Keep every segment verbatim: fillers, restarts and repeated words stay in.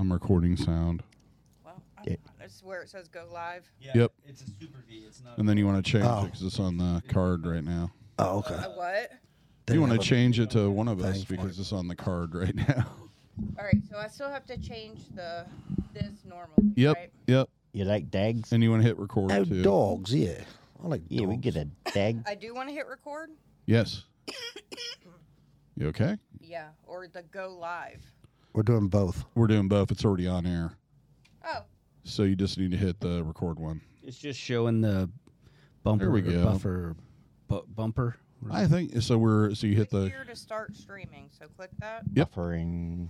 I'm recording sound. Well, Yeah. that's where it says go live. Yeah, Yep. It's a super V. It's not. And then you want to change Oh. it because it's on the card right now. Oh, okay. Uh, what? You want to have a change it to one of thing us for because it. it's on the card right now. All right, so I still have to change the this normal. Yep, Right? yep. You like dags? And you want to hit record Oh, too. dogs, yeah. I like Yeah, dogs. we get a dag. I do want to hit record. Yes. You okay? Yeah, or the go live. We're doing both. We're doing both. It's already on air. Oh, So you just need to hit the record one. It's just showing the bumper There we or go. buffer bu- bumper. I think so. We're so you hit click the. here to start streaming. So click that. Yep. Buffering.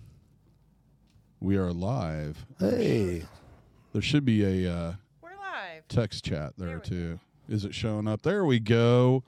We are live. Hey. There should be a uh, We're live. text chat there, There we too. Is it showing up? There we go.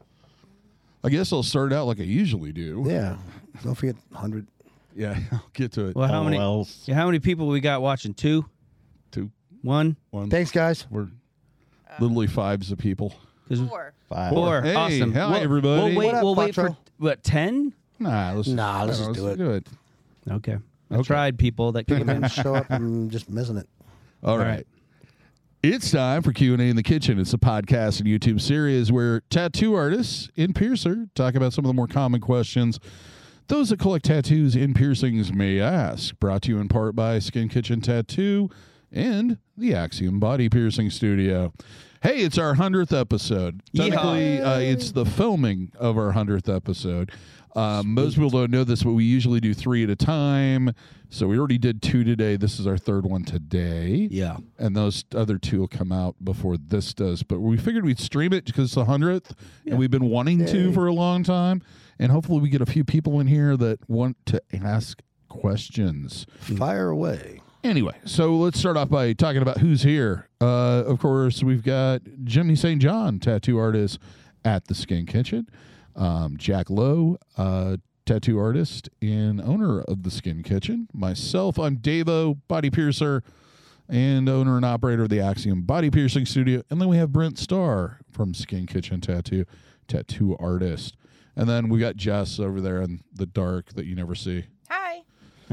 I guess I'll start out like I usually do. Yeah. Don't forget one hundred. Yeah, I'll get to it. Well, how many? L O Ls. Yeah, how many people we got watching? Two, Two, one, one. Thanks, guys. We're literally fives of people. 'Cause- Four. Five. four. Hey, Awesome. hi, We'll- everybody. We'll wait. What up, we'll wait for Patro? what ten? Nah, let's, Nah, let's no, just do it. do it. Okay. I Okay. tried people that came in. Show up and just missing it. All right. right. It's time for Q and A in the Kitchen. It's a podcast and YouTube series where tattoo artists in Piercer talk about some of the more common questions those that collect tattoos and piercings may ask. Brought to you in part by Skin Kitchen Tattoo and the Axiom Body Piercing Studio. Hey, it's our hundredth episode. Technically, uh, it's the filming of our hundredth episode. Um, most people don't know this, but we usually do three at a time. So we already did two today. This is our third one today. Yeah. And those other two will come out before this does. But we figured we'd stream it because it's the hundredth, and we've been wanting to Yay. for a long time. And hopefully we get a few people in here that want to ask questions. Fire away. Anyway, so let's start off by talking about who's here. Uh, of course, we've got Jimmy Saint John, tattoo artist at the Skin Kitchen. Um, Jack Lowe, uh, tattoo artist and owner of the Skin Kitchen. Myself, I'm Davo, body piercer and owner and operator of the Axiom Body Piercing Studio. And then we have Brent Starr from Skin Kitchen Tattoo, tattoo artist. And then we got Jess over there in the dark that you never see. Hi.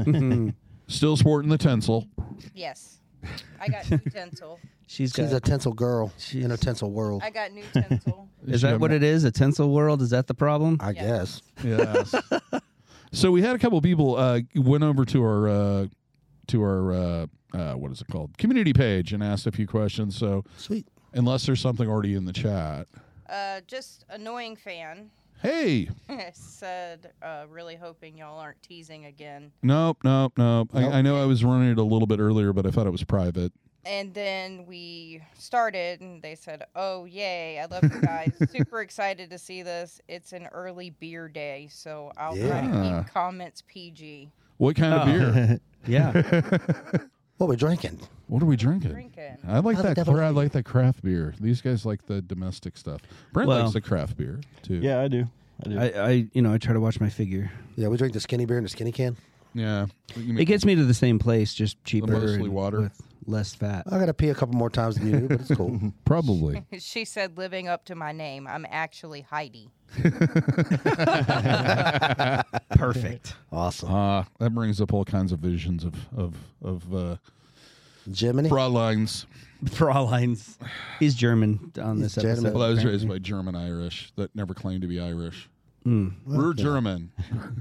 Still sporting the tinsel. Yes. I got new tinsel. She's She's got. a tinsel girl in a tinsel world. I got new tinsel. Is that what it is? A tinsel world? Is that the problem? I Yes. guess. Yes. So we had a couple people uh, went over to our uh, to our uh, uh, what is it called community page and asked a few questions. So Sweet. unless there's something already in the chat, Uh, just annoying fan hey, said, uh, really hoping y'all aren't teasing again. nope, nope, nope. Nope. I, I know I was running it a little bit earlier, but I thought it was private. And then we started, and they said, "Oh, yay! I love you guys. Super excited to see this. It's an early beer day, so I'll try to Yeah. keep comments P G." What kind of Oh. beer? Yeah. What we drinking? What are we drinking? Drinking. I like How the that. devil Cra- I are like that craft beer. These guys like the domestic stuff. Brent Well- likes the craft beer too. Yeah, I do. I do. I, I, you know, I try to watch my figure. Yeah, we drink the skinny beer in the skinny can. yeah. You It gets me to the same place, just cheaper Mostly and water. with less fat. I got to pee a couple more times than you do, but it's cool. probably. She said, "Living up to my name. I'm actually Heidi." Perfect. Awesome. Uh, that brings up all kinds of visions of of of uh, Jiminy. broad lines. Frauleins. He's German on this He's German. episode. Well, I was apparently. raised by German Irish that never claimed to be Irish. Mm. We're German.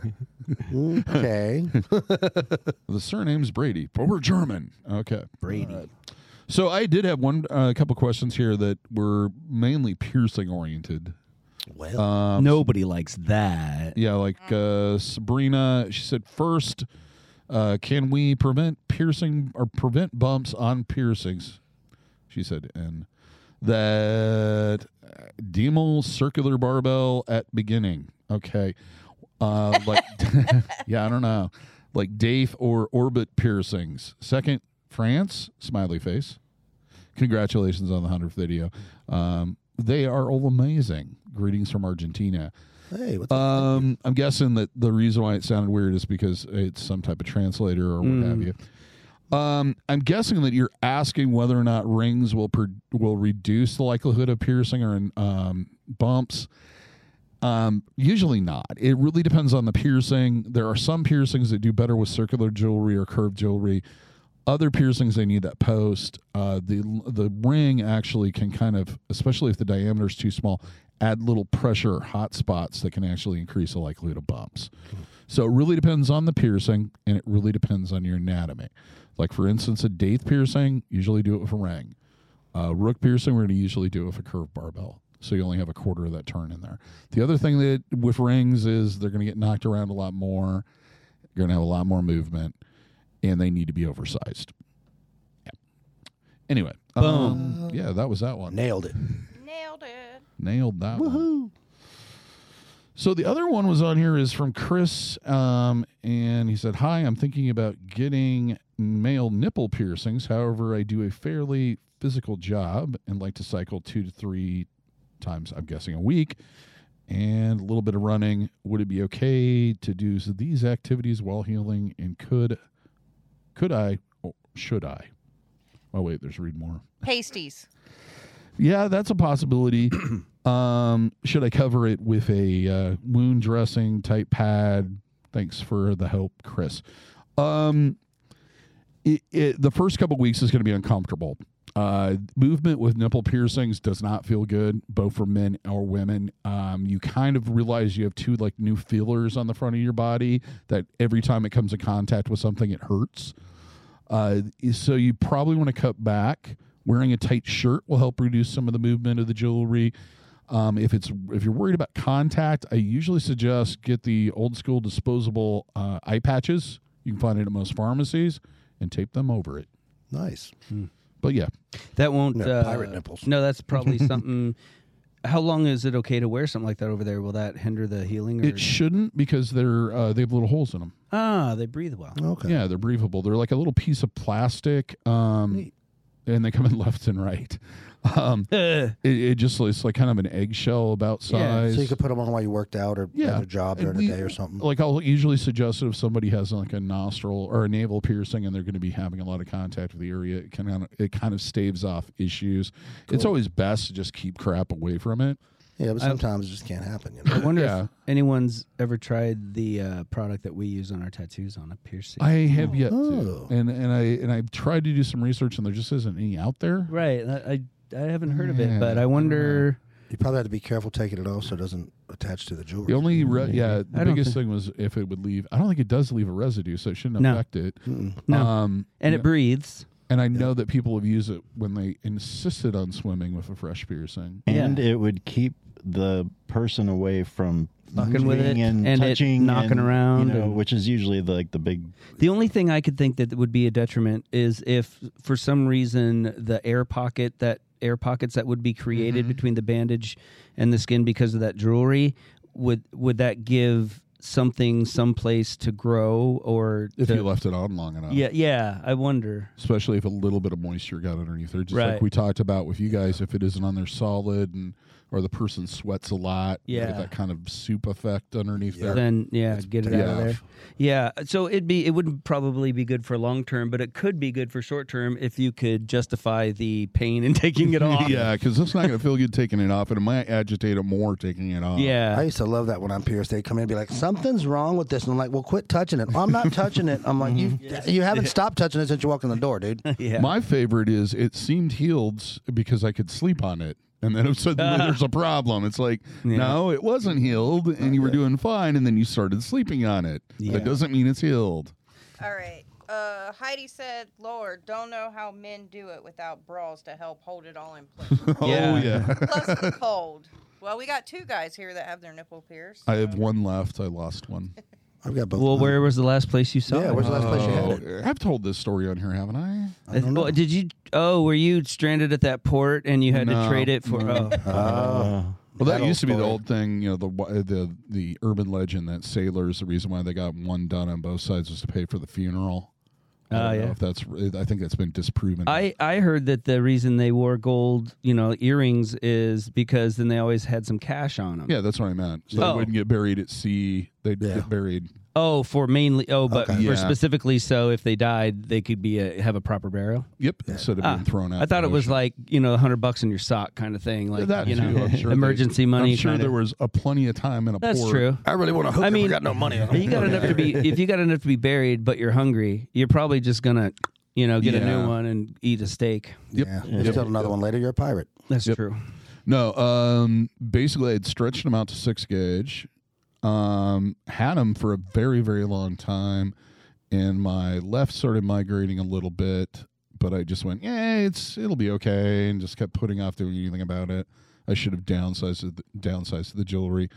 Okay. The surname's Brady, but we're German. Okay. Brady. So I did have one, a uh, couple questions here that were mainly piercing oriented. Well, Um, Nobody likes that. Yeah, like uh, Sabrina, she said, first, uh, can we prevent piercing or prevent bumps on piercings? She said, and that uh, Demel circular barbell at beginning. Okay. Uh, like, yeah, I don't know. Like Dave or orbit piercings. Second, France, smiley face. Congratulations on the hundredth video. Um, they are all amazing. Greetings from Argentina. hey, what's up? Um, I'm guessing that the reason why it sounded weird is because it's some type of translator or what Mm. have you. Um, I'm guessing that you're asking whether or not rings will pro- will reduce the likelihood of piercing or um, bumps. Um, usually not. It really depends on the piercing. There are some piercings that do better with circular jewelry or curved jewelry. Other piercings, they need that post. Uh, the the ring actually can kind of, especially if the diameter is too small, add little pressure or hot spots that can actually increase the likelihood of bumps. So it really depends on the piercing, and it really depends on your anatomy. Like, for instance, a Daith piercing, usually do it with a ring. Uh, rook piercing, we're going to usually do it with a curved barbell. So you only have a quarter of that turn in there. The other thing that with rings is they're going to get knocked around a lot more. You're going to have a lot more movement, and they need to be oversized. Yeah. Anyway. Boom. Um, yeah, that was that one. Nailed it. Nailed it. Nailed that one. So the other one was on here is from Chris, um, and he said, "Hi, I'm thinking about getting male nipple piercings. However, I do a fairly physical job and like to cycle two to three times, I'm guessing, a week, and a little bit of running. Would it be okay to do these activities while healing? And could could I, or should I?" Oh, wait, there's read more. Pasties. Yeah, that's a possibility. um, should I cover it with a uh, wound dressing type pad? Thanks for the help, Chris. Um, it, it, the first couple weeks is going to be uncomfortable. Uh, movement with nipple piercings does not feel good, both for men or women. Um, you kind of realize you have two like new feelers on the front of your body that every time it comes in contact with something, it hurts. Uh, so you probably want to cut back. Wearing a tight shirt will help reduce some of the movement of the jewelry. Um, if it's if you're worried about contact, I usually suggest get the old school disposable uh, eye patches. You can find it at most pharmacies and tape them over it. Nice. But yeah, That won't. No, uh, pirate nipples. No, that's probably something. How long is it okay to wear something like that over there? Will that hinder the healing? Or? it shouldn't because they're uh, they have little holes in them. Ah, they breathe well. Okay. Yeah, they're breathable. They're like a little piece of plastic. Um, Neat. and they come in left and right. Um, Uh, it, it just it's like kind of an eggshell about Yeah. size. So you could put them on while you worked out or Yeah. had a job And during we- the day or something. Like I'll usually suggest it if somebody has like a nostril or a navel piercing and they're going to be having a lot of contact with the area. It kind of it kind of staves off issues. It's Cool. always best to just keep crap away from it. Yeah, but I- sometimes it just can't happen. You I know? wonder Yeah. if anyone's ever tried the uh, product that we use on our tattoos on a piercing. I have yet Oh. to, and and I and I've tried to do some research, and there just isn't any out there. right. I, I I haven't heard of it, Yeah, but I I don't wonder. You probably have to be careful taking it off so it doesn't attach to the jewelry. The only re- yeah, I the don't biggest thi- thing was if it would leave. I don't think it does leave a residue, so it shouldn't No. affect it. Mm-mm. No. Um, And you it breathes. And I know that people have used it when they insisted on swimming with a fresh piercing. And Yeah. it would keep the person away from Fucking with moving it and, and it touching knocking and, around you know, and- which is usually the, like the big. The only thing I could think that would be a detriment is if, for some reason, the air pocket that air pockets that would be created Mhm. between the bandage and the skin because of that jewelry would would that give something someplace to grow or If to, you left it on long enough. yeah yeah I wonder. Especially if a little bit of moisture got underneath there. Just Right. like we talked about with you guys, if it isn't on there solid and or the person sweats a lot, you get Yeah. that kind of soup effect underneath Yeah. there. Then yeah, get it take out it of there. off. Yeah, so it'd be it wouldn't probably be good for long term, but it could be good for short term if you could justify the pain in taking it off. Yeah, because it's not going to feel good taking it off, and it might agitate it more taking it off. I Yeah. used to love that when I'm pierced. They'd come in and be like, something's wrong with this. And I'm like, well, quit touching it. I'm not touching it. I'm like, you you haven't stopped touching it since you walked in the door, dude. Yeah. My favorite is it seemed healed s- because I could sleep on it. And then suddenly there's a problem. It's like, Yeah. no, it wasn't healed, and you were doing fine, and then you started sleeping on it. Yeah. That doesn't mean it's healed. All right. Uh, Heidi said, Lord, don't know how men do it without bras to help hold it all in place. Oh, Yeah. yeah. Plus the cold. Well, we got two guys here that have their nipple pierced. I have so- one left. I lost one. I've got both. Well, of mine. where was the last place you saw Yeah, it? where's the last place you had Oh, it? I've told this story on here, haven't I? I don't know. Well, did you? Oh, were you stranded at that port and you had No, to trade it for? no. Oh. Uh, Well, that That used to old be the story. old thing, you know, the the the urban legend that sailors, the reason why they got one done on both sides was to pay for the funeral. I Oh, don't know yeah. if that's, I think that's been disproven. I, I heard that the reason they wore gold, you know, earrings is because then they always had some cash on them. yeah, that's what I meant. So Oh. they wouldn't get buried at sea. They'd Yeah. get buried. Oh, for mainly. Oh, but Okay. for Yeah. specifically, so if they died, they could be a, have a proper burial. Yep, instead of Ah, being thrown out. I thought in it the was ocean. like you know, a hundred bucks in your sock kind of thing, like that you too. know, I'm sure emergency they, money. I'm sure kinda. there was a plenty of time in a That's port. true. I really want to hook I him. mean, I got no money. You got enough to be. If you got enough to be buried, but you're hungry, you're probably just gonna, you know, get a Yeah. new one and eat a steak. Yep. Yeah, Yep. you steal another one later. You're a pirate. That's Yep. true. No, um, basically, I'd stretched them out to six gauge, um, had them for a very, very long time, and my left started migrating a little bit, but I just went, yeah, it's it'll be okay, and just kept putting off doing anything about it. I should have downsized the, downsized the jewelry.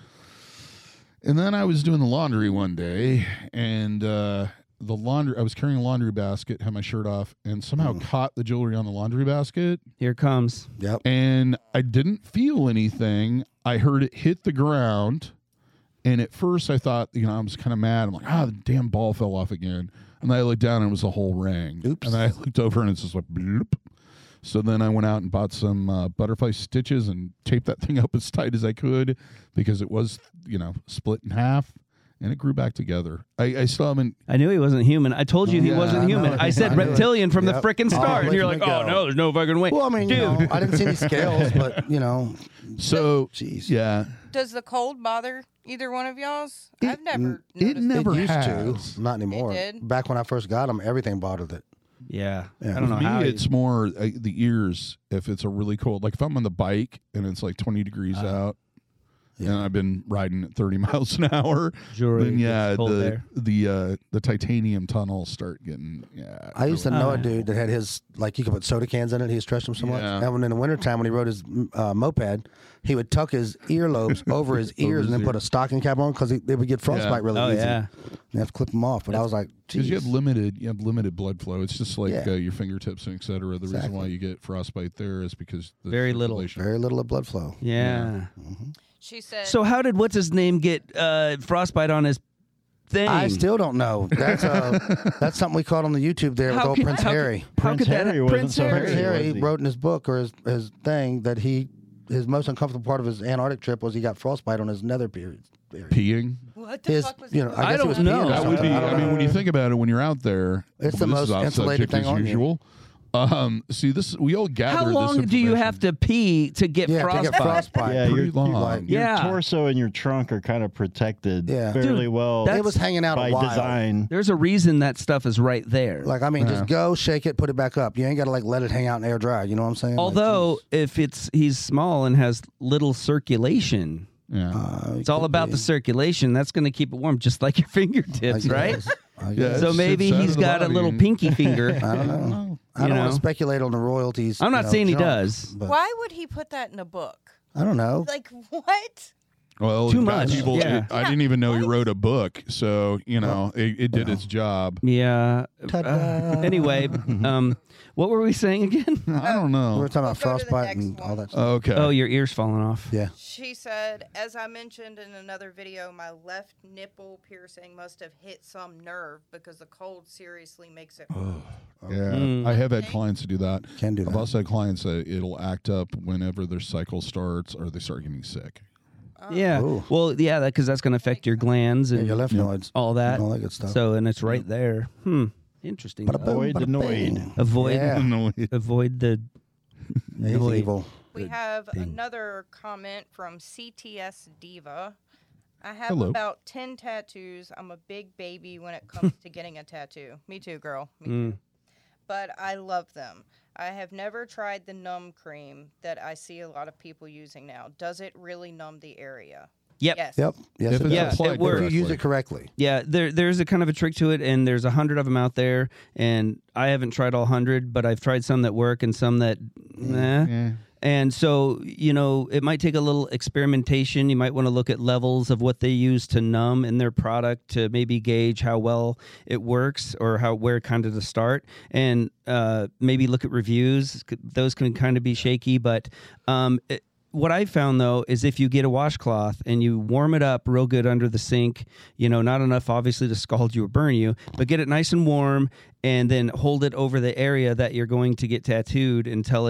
And then I was doing the laundry one day, and uh, the laundry, I was carrying a laundry basket, had my shirt off, and somehow caught the jewelry on the laundry basket. Here it comes. Yep. And I didn't feel anything. I heard it hit the ground. And at first I thought, you know, I was kind of mad. I'm like, ah, the damn ball fell off again. And then I looked down and it was a whole ring. Oops. And then I looked over and it's just like, bloop. So then I went out and bought some uh, butterfly stitches and taped that thing up as tight as I could because it was, you know, split in half. And it grew back together. I, I still haven't. I knew he wasn't human. I told you he Yeah, wasn't I human. know. I said I knew it. reptilian from Yep. the frickin' Oh, start. And you're letting like, it oh, go. no, there's no fucking way. Well, I mean, Dude. you know, I didn't see any scales, but you know, So, jeez. yeah. Does the cold bother either one of y'all's? It- I've never it noticed never it used has. to, not anymore. It did? Back when I first got them, everything bothered it. Yeah. Yeah. I don't know For me, how. it's more uh, the ears. If it's a really cold, like if I'm on the bike and it's like twenty degrees Uh, out, yeah. and I've been riding at thirty miles an hour, Jewelry then yeah, gets cold the there. the uh, the titanium tunnels start getting yeah. I used to really- know Oh. a dude that had his, like, you could put soda cans in it. He stretched them so much. Yeah. And when in the wintertime, when he rode his uh, moped, he would tuck his earlobes over his ears his and then put ear. a stocking cap on because they would get frostbite really Oh, easy. yeah. You have to clip them off. But I was like, because you have geez. limited you have limited blood flow. It's just like Yeah. uh, your fingertips and et cetera. The reason Exactly. why you get frostbite there is because the Very little. circulation- Very little of blood flow. Yeah. She said. So how did what's his name get uh, frostbite on his thing? I still don't know. That's uh, that's something we caught on the YouTube there with How old can- Prince how Harry. Could, how Prince could that Harry wasn't Prince so Harry? Prince Harry, Harry was he? wrote in his book or his, his thing that he his most uncomfortable part of his Antarctic trip was he got frostbite on his nether period. area. peeing. what the His, fuck was you he know, doing? I guess don't he was know. peeing or That That would something. be. I don't I mean, know. when you think about it, when you're out there, It's well, the this is most off insulated subject thing as on you. usual. Um, see, this we all gather. How this long do you information. have to pee to get Yeah, to frostbite? get frostbite. Yeah, Pretty your, long. Your, your Yeah. torso and your trunk are kind of protected Yeah. fairly Dude, well that's- It was hanging out by a while. design. There's a reason that stuff is right there. Like, I mean, just go, shake it, put it back up. You ain't got to, like, let it hang out and air dry. You know what I'm saying? Like, Although if it's he's small and has little circulation, Yeah. uh, it's all about the circulation. That's going to keep it warm, just like your fingertips, I right? guess. I Yeah, guess. So It's- maybe it's out he's of the got a body. little pinky finger. I don't know. I You don't want know. to speculate on the royalties. I'm not you know, saying he junk, does. But Why would he put that in a book? I don't know. Like what? Well, Too it got much. people- Yeah. it- I didn't even know he wrote a book, so you know it, it did its job. Yeah. Ta-da. Uh, anyway, um, what were we saying again? I don't We know. were talking about We'll go to the frostbite next and all one. that stuff. Okay. Oh, your ears falling off. Yeah. She said, as I mentioned in another video, my left nipple piercing must have hit some nerve because the cold seriously makes it hurt. Yeah, Mm. I have had clients to do that. Can do I've that. also had clients that it'll act up whenever their cycle starts or they start getting sick. Yeah. Ooh. Well, yeah, because that's going to affect your glands Yeah, and your lymph nodes. all that. All that good stuff. So, and it's right there. Hmm. Interesting. Bada boom, Avoid the bada noid. bing. Avoid Yeah. No, it- avoid the He's noid. evil. We have thing. another comment from C T S Diva. I have Hello. about ten tattoos. I'm a big baby when it comes to getting a tattoo. Me too, girl. Me Mm. too. But I love them. I have never tried the numb cream that I see a lot of people using now. Does it really numb the area? Yep. Yes. Yep. Yes, If it it's Yeah, does. applied it works. If you use correctly. it correctly. Yeah, there there's a kind of a trick to it, and there's a hundred of them out there, and I haven't tried all hundred, but I've tried some that work and some that, nah. Yeah. And so, you know, it might take a little experimentation. You might want to look at levels of what they use to numb in their product to maybe gauge how well it works or how where kind of to start. And uh, maybe look at reviews. Those can kind of be shaky. But um, it, what I found, though, is if you get a washcloth and you warm it up real good under the sink, you know, not enough, obviously, to scald you or burn you, but get it nice and warm and then hold it over the area that you're going to get tattooed until it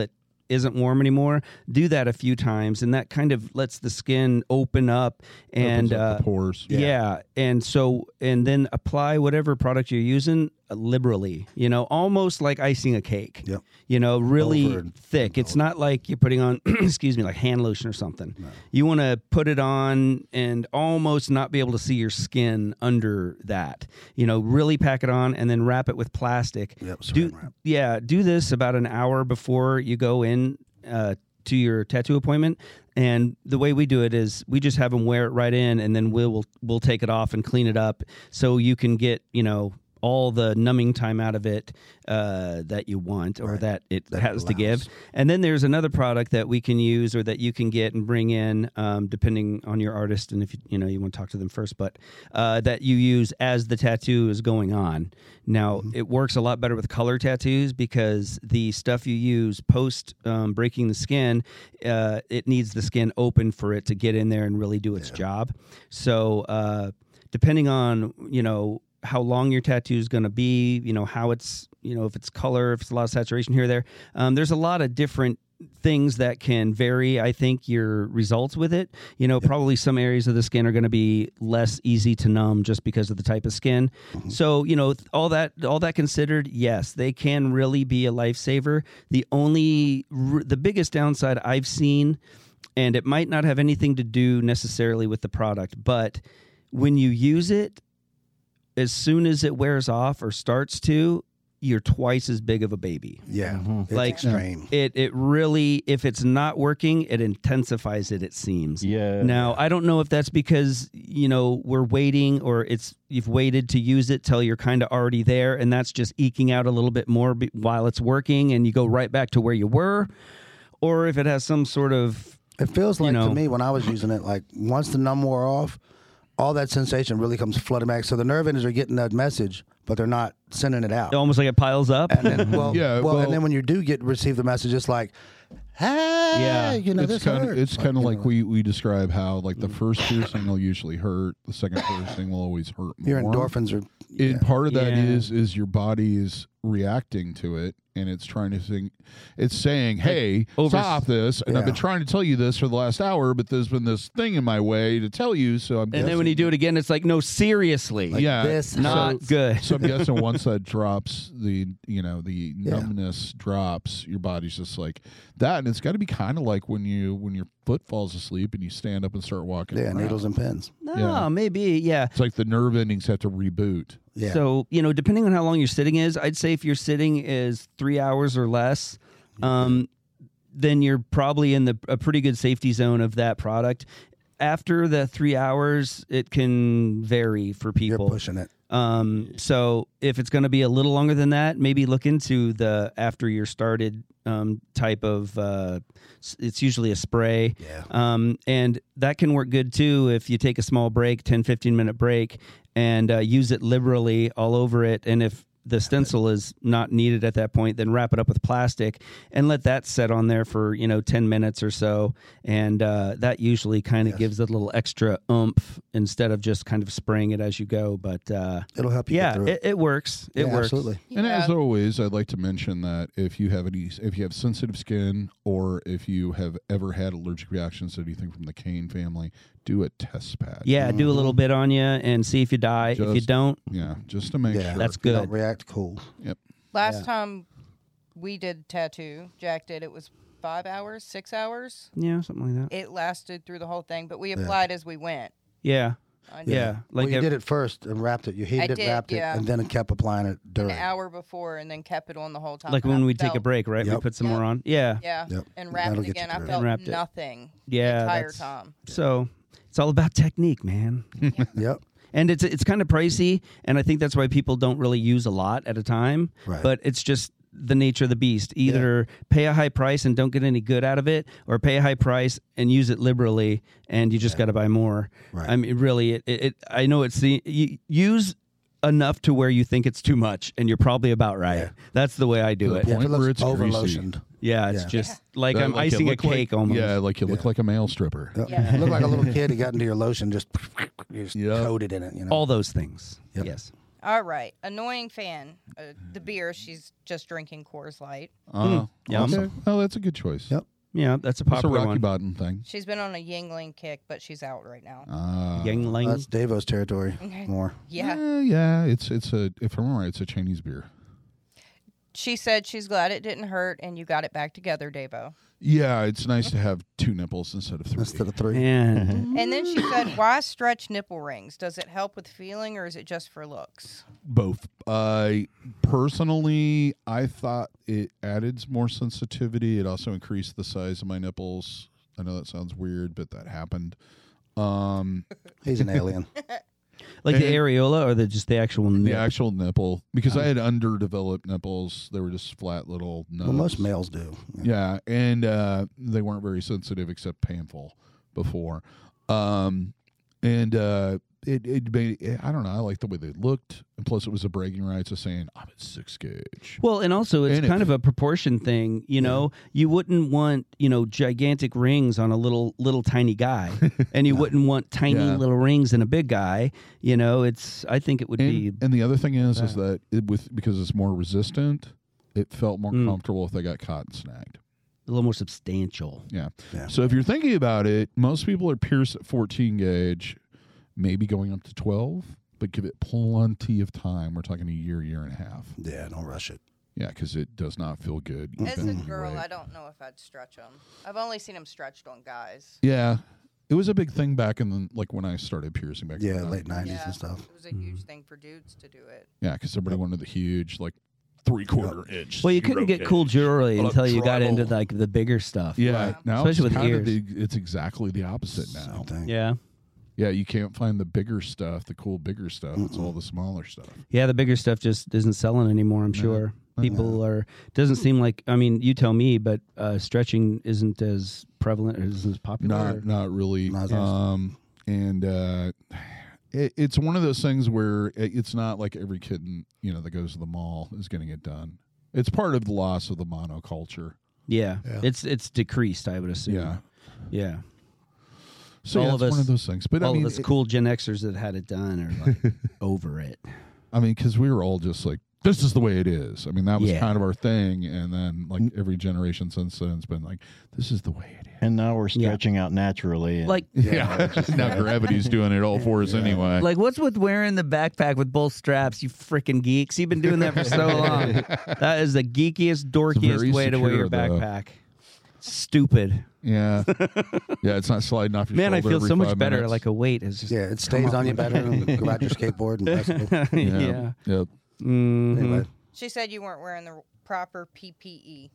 isn't warm anymore, do that a few times, and that kind of lets the skin open up and Opens up uh, the pores. Yeah. yeah, and so and then apply whatever product you're using liberally. You know, almost like icing a cake. Yep. You know, really Over and thick. It's not like you're putting on, excuse me, like hand lotion or something. No. You want to put it on and almost not be able to see your skin under that. You know, really pack it on and then wrap it with plastic. Yep, do, saran wrap. Yeah, do this about an hour before you go in uh, to your tattoo appointment. And the way we do it is we just have them wear it right in, and then we'll we'll take it off and clean it up so you can get, you know, all the numbing time out of it uh, that you want or Right. that it That has to give. allows. And then there's another product that we can use or that you can get and bring in, um, depending on your artist and if you, you know you want to talk to them first, but uh, that you use as the tattoo is going on. Now, Mm-hmm. it works a lot better with color tattoos because the stuff you use post um, breaking the skin, uh, it needs the skin open for it to get in there and really do its job. So uh, depending on, you know, how long your tattoo is going to be, you know, how it's, you know, if it's color, if it's a lot of saturation here or there. Um, there's a lot of different things that can vary, I think, your results with it. You know, probably some areas of the skin are going to be less easy to numb just because of the type of skin. So, you know, all that all that considered, yes, they can really be a lifesaver. The only, r- the biggest downside I've seen, and it might not have anything to do necessarily with the product, but when you use it, as soon as it wears off or starts to, you're twice as big of a baby. Yeah, it's Like, extreme. It it really, if it's not working, it intensifies it, it seems. Yeah. Now, I don't know if that's because, you know, we're waiting or it's you've waited to use it till you're kind of already there and that's just eking out a little bit more be- while it's working and you go right back to where you were, or if it has some sort of It feels you like know. to me when I was using it, like once the numb wore off, all that sensation really comes flooding back. So the nerve endings are getting that message, but they're not sending it out. almost like it piles up. And then, well, Yeah, well, well- and then when you do get receive the message, it's like, hey, Yeah. you know, it's this kind of hurts. it's kind of you like know, we we describe how like the first piercing will usually hurt, the second piercing will always hurt more. your endorphins are. And yeah. part of that Yeah. is is your body is reacting to it, and it's trying to think, it's saying, "Hey, over- stop this!" And I've been Yeah. trying to tell you this for the last hour, but there's been this thing in my way to tell you. So I'm And guessing, then when you do it again, it's like, no, seriously. yeah, this not hurts. good. So I'm guessing once that drops, the you know the Yeah. numbness drops, your body's just like that, and it's got to be kind of like when you when your foot falls asleep and you stand up and start walking. Yeah, around. needles and pins. No, Yeah. maybe, yeah. It's like the nerve endings have to reboot. Yeah. So, you know, depending on how long your sitting is, I'd say if your sitting is three hours or less, um, then you're probably in the a pretty good safety zone of that product. After the three hours, it can vary for you're people. pushing it. Um, so if it's going to be a little longer than that, maybe look into the after you're started um, type of. Uh, s- it's usually a spray. Yeah. Um, and that can work good too if you take a small break, ten, fifteen minute break, and uh, use it liberally all over it. And if the stencil is not needed at that point, then wrap it up with plastic and let that set on there for, you know, ten minutes or so. And uh, that usually kind of Yes. gives it a little extra oomph instead of just kind of spraying it as you go. But uh, It'll help you yeah, get through it, it works. It yeah, works. Absolutely. And Yeah. as always, I'd like to mention that if you have any, if you have sensitive skin, or if you have ever had allergic reactions to anything from the cane family, do a test pack. Yeah, do a little bit on you and see if you die. if you Just- don't, yeah, just to make Yeah. sure. That's If you don't good. react cool. Last Yeah. time we did tattoo, Jack did, it was five hours, six hours. yeah, something like that. It lasted through the whole thing, but we applied as we went. Yeah, I yeah. Well, Like you ev- did it first and wrapped it. You heated I it, did, wrapped yeah. it, and then it kept applying it An during. hour before, and then kept it on the whole time. like and when I we take a felt- break, right? We Yep. put some Yep. more on. Yeah, Yeah, Yep. and wrapped That'll it get you again. I through it. felt Wrapped it. nothing yeah. the entire that's- time. So it's all about technique, man. Yep. And it's it's kind of pricey, and I think that's why people don't really use a lot at a time. Right. But it's just the nature of the beast. Either pay a high price and don't get any good out of it, or pay a high price and use it liberally, and you just got to buy more. Right. I mean, really, it, it, it. I know it's the you use enough to where you think it's too much, and you're probably about right. Yeah. That's the way I do To the it. Yeah, if Point it looks where it's over greasy. lotioned. Yeah, it's Yeah. just like That- I'm like you icing a look like- cake almost. Yeah, like you look Yeah. like a male stripper. Yep. Yeah. You look like a little kid who got into your lotion, just you just Yep. coated in it. You know. All those things. Yep. Yes. All right. Annoying fan. Uh, the beer, she's just drinking Coors Light. Uh, Yum. okay. Oh, that's a good choice. Yep. Yeah, that's a It's a popular Rocky one. Bottom thing. She's been on a Yingling kick, but she's out right now. Uh, Yangling. That's Davo's territory. More. Yeah. yeah, yeah. It's it's a if I remember right, it's a Chinese beer. She said she's glad it didn't hurt and you got it back together, Davo. Yeah, it's nice to have two nipples instead of three. Instead of three. And And then she said, why stretch nipple rings? Does it help with feeling or is it just for looks? Both. I personally, I thought it added more sensitivity. It also increased the size of my nipples. I know that sounds weird, but that happened. Um, He's an alien. like the And- areola or the just the actual the nip? actual nipple, because I had underdeveloped nipples. They were just flat little nubs. Well, most males do. Yeah, and uh, they weren't very sensitive except painful before. Um, and uh, it it made I don't know. I like the way they looked, and plus it was a bragging rights of saying I'm at six gauge. Well, and also it's And kind if- of a proportion thing, you know. You wouldn't want, you know, gigantic rings on a little little tiny guy, and you wouldn't want tiny Yeah. little rings in a big guy. You know, it's. I think it would be. And, and the other thing is, is that it, with because it's more resistant, it felt more Mm. comfortable if they got caught and snagged. A little more substantial. Yeah. Yeah. So if you're thinking about it, most people are pierced at fourteen gauge, maybe going up to twelve, but give it plenty of time. We're talking a year, year and a half. Yeah, don't rush it. Yeah, because it does not feel good. As a bending girl, away. I don't know if I'd stretch them. I've only seen them stretched on guys. Yeah, it was a big thing back in the like when I started piercing back. Yeah, in the late nineties Yeah. and stuff. It was a huge thing for dudes to do it. Yeah, because everybody wanted the huge like three quarter inch. Well, you couldn't zero get cool gauge. jewelry Well, until you got into tribal. like the bigger stuff. Yeah, Right. now Especially it's with kind of ears. the, it's exactly the opposite now. Same thing. Yeah. Yeah, you can't find the bigger stuff, the cool bigger stuff. It's all the smaller stuff. Yeah, the bigger stuff just isn't selling anymore, I'm sure. People are doesn't seem like I mean, you tell me, but uh, stretching isn't as prevalent or isn't as popular. Not not really. Not as- um, and uh, it, it's one of those things where it, it's not like every kid, in, you know, that goes to the mall is getting it done. It's part of the loss of the monoculture. yeah. Yeah. It's it's decreased, I would assume. Yeah. Yeah. So All yeah, of it's us- one of those things. But All I mean, of us it- cool Gen Xers that had it done are like over it. I mean, because we were all just like, this is the way it is. I mean, that was Yeah. kind of our thing. And then, like, every generation since then has been like, this is the way it is. And now we're stretching out naturally. And Like Yeah. now gravity's doing it all for us anyway. Like, what's with wearing the backpack with both straps, you freaking geeks? You've been doing that for so long. That is the geekiest, very dorkiest way to wear your secure, though. backpack. Stupid. yeah. Yeah, it's not sliding off your Man, I shoulder feel every so much five better. minutes. Like a weight is just. Yeah, it stays on you better than go out your skateboard and bicycle. yeah. Yep. Mhm. Anyway, She said you weren't wearing the proper P P E.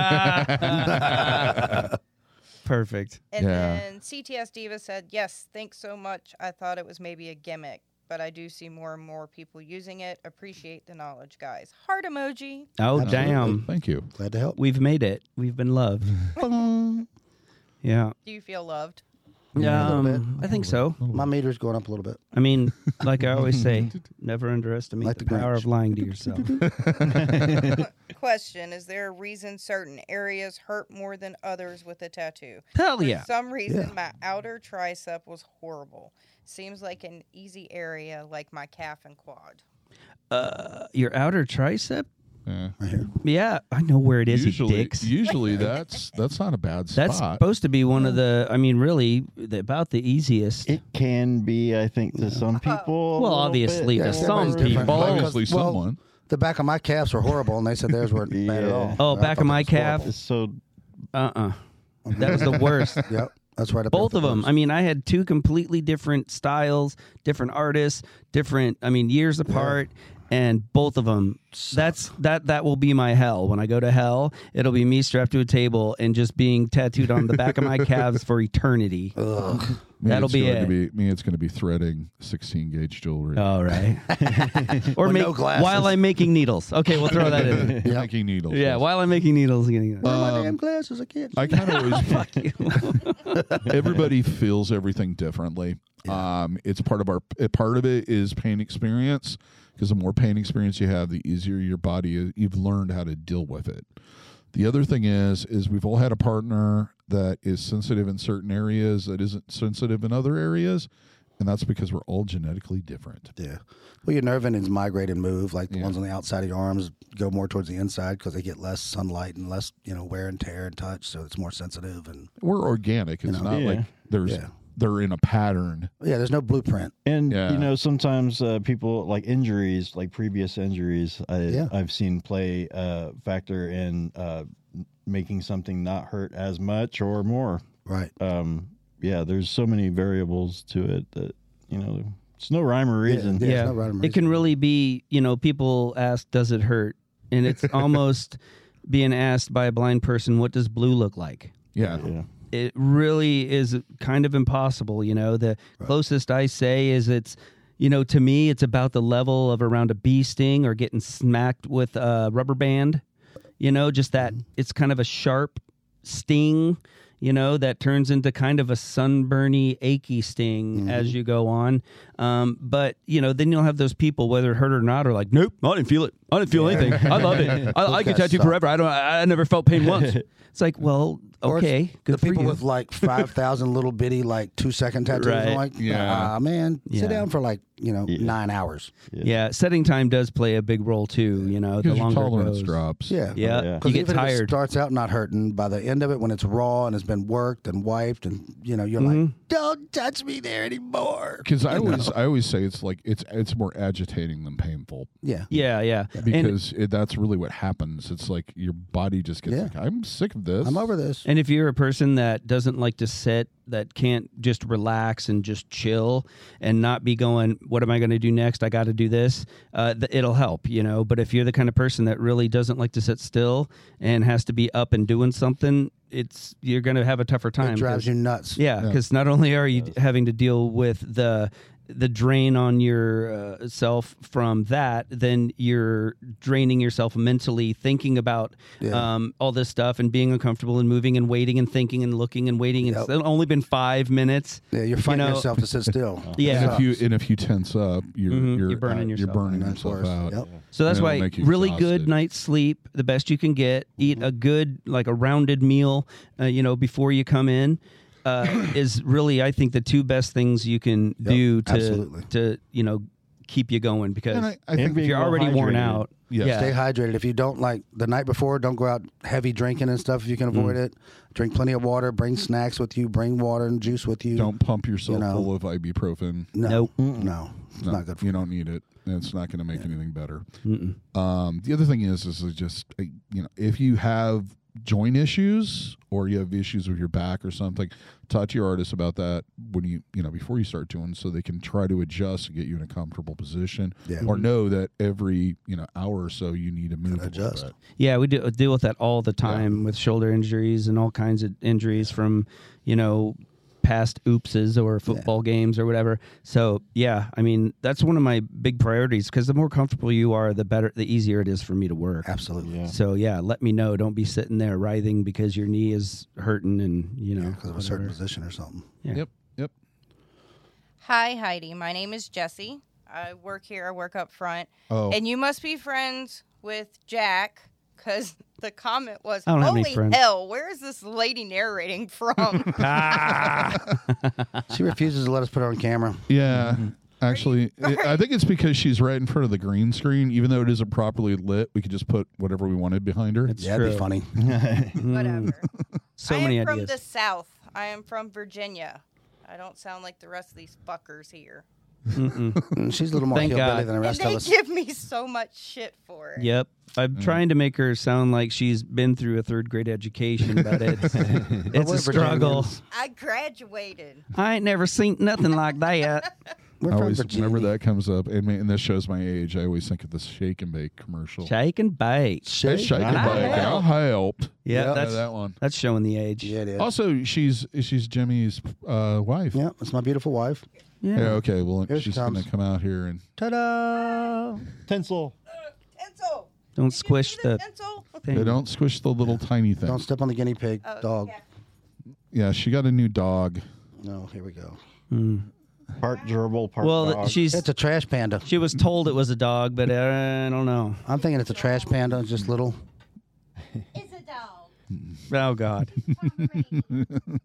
Ah. Perfect. And Yeah. then C T S Diva said, yes, thanks so much. I thought it was maybe a gimmick, but I do see more and more people using it. Appreciate the knowledge, guys. Heart emoji. Oh, Absolutely. damn. Thank you. glad to help. We've made it. We've been loved. Yeah. Do you feel loved? Yeah, a little Um, I think so. My meter's going up a little bit. I mean, like I always say, never underestimate Like the, the power Grinch. of lying to yourself. Question, is there a reason certain areas hurt more than others with a tattoo? Hell For yeah. some reason, Yeah. my outer tricep was horrible. Seems like an easy area like my calf and quad. Uh, your outer tricep? Yeah. Right here. Yeah, I know where it is, Usually, you dicks. usually that's that's not a bad spot. That's supposed to be one of the, I mean, really, the, about the easiest. it can be, I think, to some people. a Well, little obviously, bit. to Yeah, some everybody's different. people. Like, Obviously, well, someone. The back of my calves were horrible, and they said theirs weren't bad at all. Yeah. Oh, I back thought of my that was horrible. calf? It's so Uh-uh. That was the worst. Yep, that's right up there Both with of the them. worst. I mean, I had two completely different styles, different artists, different, I mean, years apart. And both of them, that's that that will be my hell. When I go to hell, it'll be me strapped to a table and just being tattooed on the back of my calves for eternity. Ugh. Me, That'll it's be going it. To be, me, it's going to be threading sixteen gauge jewelry. All right. or With make, no glasses. while I'm making needles. Okay, we'll throw that in. Yep. Making needles. Yeah, yes. while I'm making needles. Getting Where are my Um, damn glasses? I can't. I kind of always Fuck you. everybody feels everything differently. Um, it's part of our a part of it is pain experience, because the more pain experience you have, the easier your body is, you've learned how to deal with it. The other thing is is we've all had a partner that is sensitive in certain areas that isn't sensitive in other areas, And that's because we're all genetically different. Yeah. Well, your nerve endings migrate and move. Like the Yeah. ones on the outside of your arms go more towards the inside because they get less sunlight and less, you know, wear and tear and touch. So it's more sensitive. And We're organic. It's You know? not Yeah. like there's Yeah. they're in a pattern. yeah, there's no blueprint. And Yeah. you know, sometimes uh, people like injuries, like previous injuries, I, Yeah. I've seen play uh, factor in uh, making something not hurt as much or more. Right. Um, yeah, there's so many variables to it that you know, it's no rhyme or reason. Yeah, Yeah, it's not rhyme or it can reason. really be. You know, people ask, "Does it hurt?" And it's almost being asked by a blind person, "What does blue look like?" Yeah. Yeah. It really is kind of impossible. You know, the closest I say is it's, you know, to me, it's about the level of around a bee sting or getting smacked with a rubber band. You know, just that it's kind of a sharp sting, you know, that turns into kind of a sunburny, achy sting as you go on. Um, but, you know, then you'll have those people, whether it hurt or not, are like, nope, I didn't feel it. I didn't feel anything. I love it. I, I get that tattooed suck. forever. I don't. I never felt pain once. It's like, well, Or it's okay, good the for people you. with like five thousand little bitty, like two second tattoos. Right. I'm like, Yeah. ah, man, Yeah. sit down for like, you know, Yeah. nine hours. Yeah, setting time does play a big role too. You know, the Because your longer it tolerance goes. drops. Yeah. Yeah, Yeah. you Because get even if it tired. starts out not hurting, by the end of it, when it's raw and has been worked and wiped, and you know, you're like, don't touch me there anymore. Because I You always know? I always say it's like it's it's more agitating than painful. Yeah. Yeah, yeah. And, Because it, that's really what happens. It's like your body just gets Yeah. like, I'm sick of this. I'm over this. and if you're a person that doesn't like to sit, that can't just relax and just chill and not be going, what am I going to do next? I got to do this. Uh, th- it'll help, you know. But if you're the kind of person that really doesn't like to sit still and has to be up and doing something, it's you're going to have a tougher time. It drives 'cause- you nuts. Yeah, because not only are you having to deal with the the drain on your uh, self from that, then you're draining yourself mentally, thinking about Yeah. um, all this stuff and being uncomfortable and moving and waiting and thinking and looking and waiting. And Yep. it's only been five minutes. Yeah, you're fighting know- yourself to sit still. Yeah. and if you and if you tense up, you're Mhm, you're, you're burning out- yourself. You're burning That's yourself worse. out. Yep. So that's And it'll why make you really exhausted. good night's sleep, the best you can get. Eat a good, like a rounded meal, uh, you know, before you come in. Uh, is really, I think, the two best things you can do to absolutely. to you know keep you going because And I, I And think being if you're well already worn hydrated. out, Yeah. yeah, Stay hydrated. If you don't like the night before, don't go out heavy drinking and stuff if you can avoid Mm. it. Drink plenty of water. Bring snacks with you. Bring water and juice with you. don't pump yourself You know. full of ibuprofen. No, Nope. no, it's No, not good for you you. don't need it. It's not going to make anything better. Mm-mm. Um, the other thing is, is is just uh, you know, if you have joint issues or you have issues with your back or something, talk to your artist about that when you you know before you start doing, so they can try to adjust and get you in a comfortable position, Yeah. or know that every you know hour or so you need to move a little adjust. bit. Yeah, we do, deal with that all the time with shoulder injuries and all kinds of injuries from, you know, past oopses or football games or whatever. So, yeah, I mean, that's one of my big priorities because the more comfortable you are, the better, the easier it is for me to work. Absolutely. Yeah. So, yeah, let me know. Don't be sitting there writhing because your knee is hurting and, you know, Because of a certain whatever. position or something. Yeah. Yep, yep. Hi, Heidi. My name is Jessie. I work here. I work up front. Oh, And you must be friends with Jack because the comment was, I don't have any holy friends." hell, where is this lady narrating from? She refuses to let us put her on camera. yeah. Actually, it, I think it's because she's right in front of the green screen. Even though it isn't properly lit, we could just put whatever we wanted behind her. It's Yeah, that'd be true. funny. Whatever. So I many am ideas. from the South. I am from Virginia. I don't sound like the rest of these fuckers here. Mm-mm. Mm, She's a little more Thank hillbilly God. than the And rest they of us. give me so much shit for it. Yep. I'm trying to make her sound like she's been through a third grade education, but it's it's we're a struggle. Virginians. I graduated. I ain't never seen nothing like that. We're I from always, Virginia. whenever that comes up, and, and this shows my age, I always think of this shake and bake commercial. Shake and bake. Hey, Shake. shake and I bake. I'll help. Yeah, Yeah, that's that one. that's showing the age. Yeah, it is. Also, she's she's Jimmy's uh, wife. Yeah, that's my beautiful wife. Yeah. Yeah, okay. Well, Here she she's going to comes. come out here and Ta-da! Tinsel. Pencil. Don't Did you squish see the pencil? thing. they don't squish the little tiny thing. Don't step on the guinea pig Oh, dog. yeah. Yeah, she got a new dog. No, here we go. Mm. Part gerbil, part Well, dog. she's It's a trash panda. she was told it was a dog, but uh, I don't know. I'm thinking it's a trash panda, just little. It's a dog. Oh God.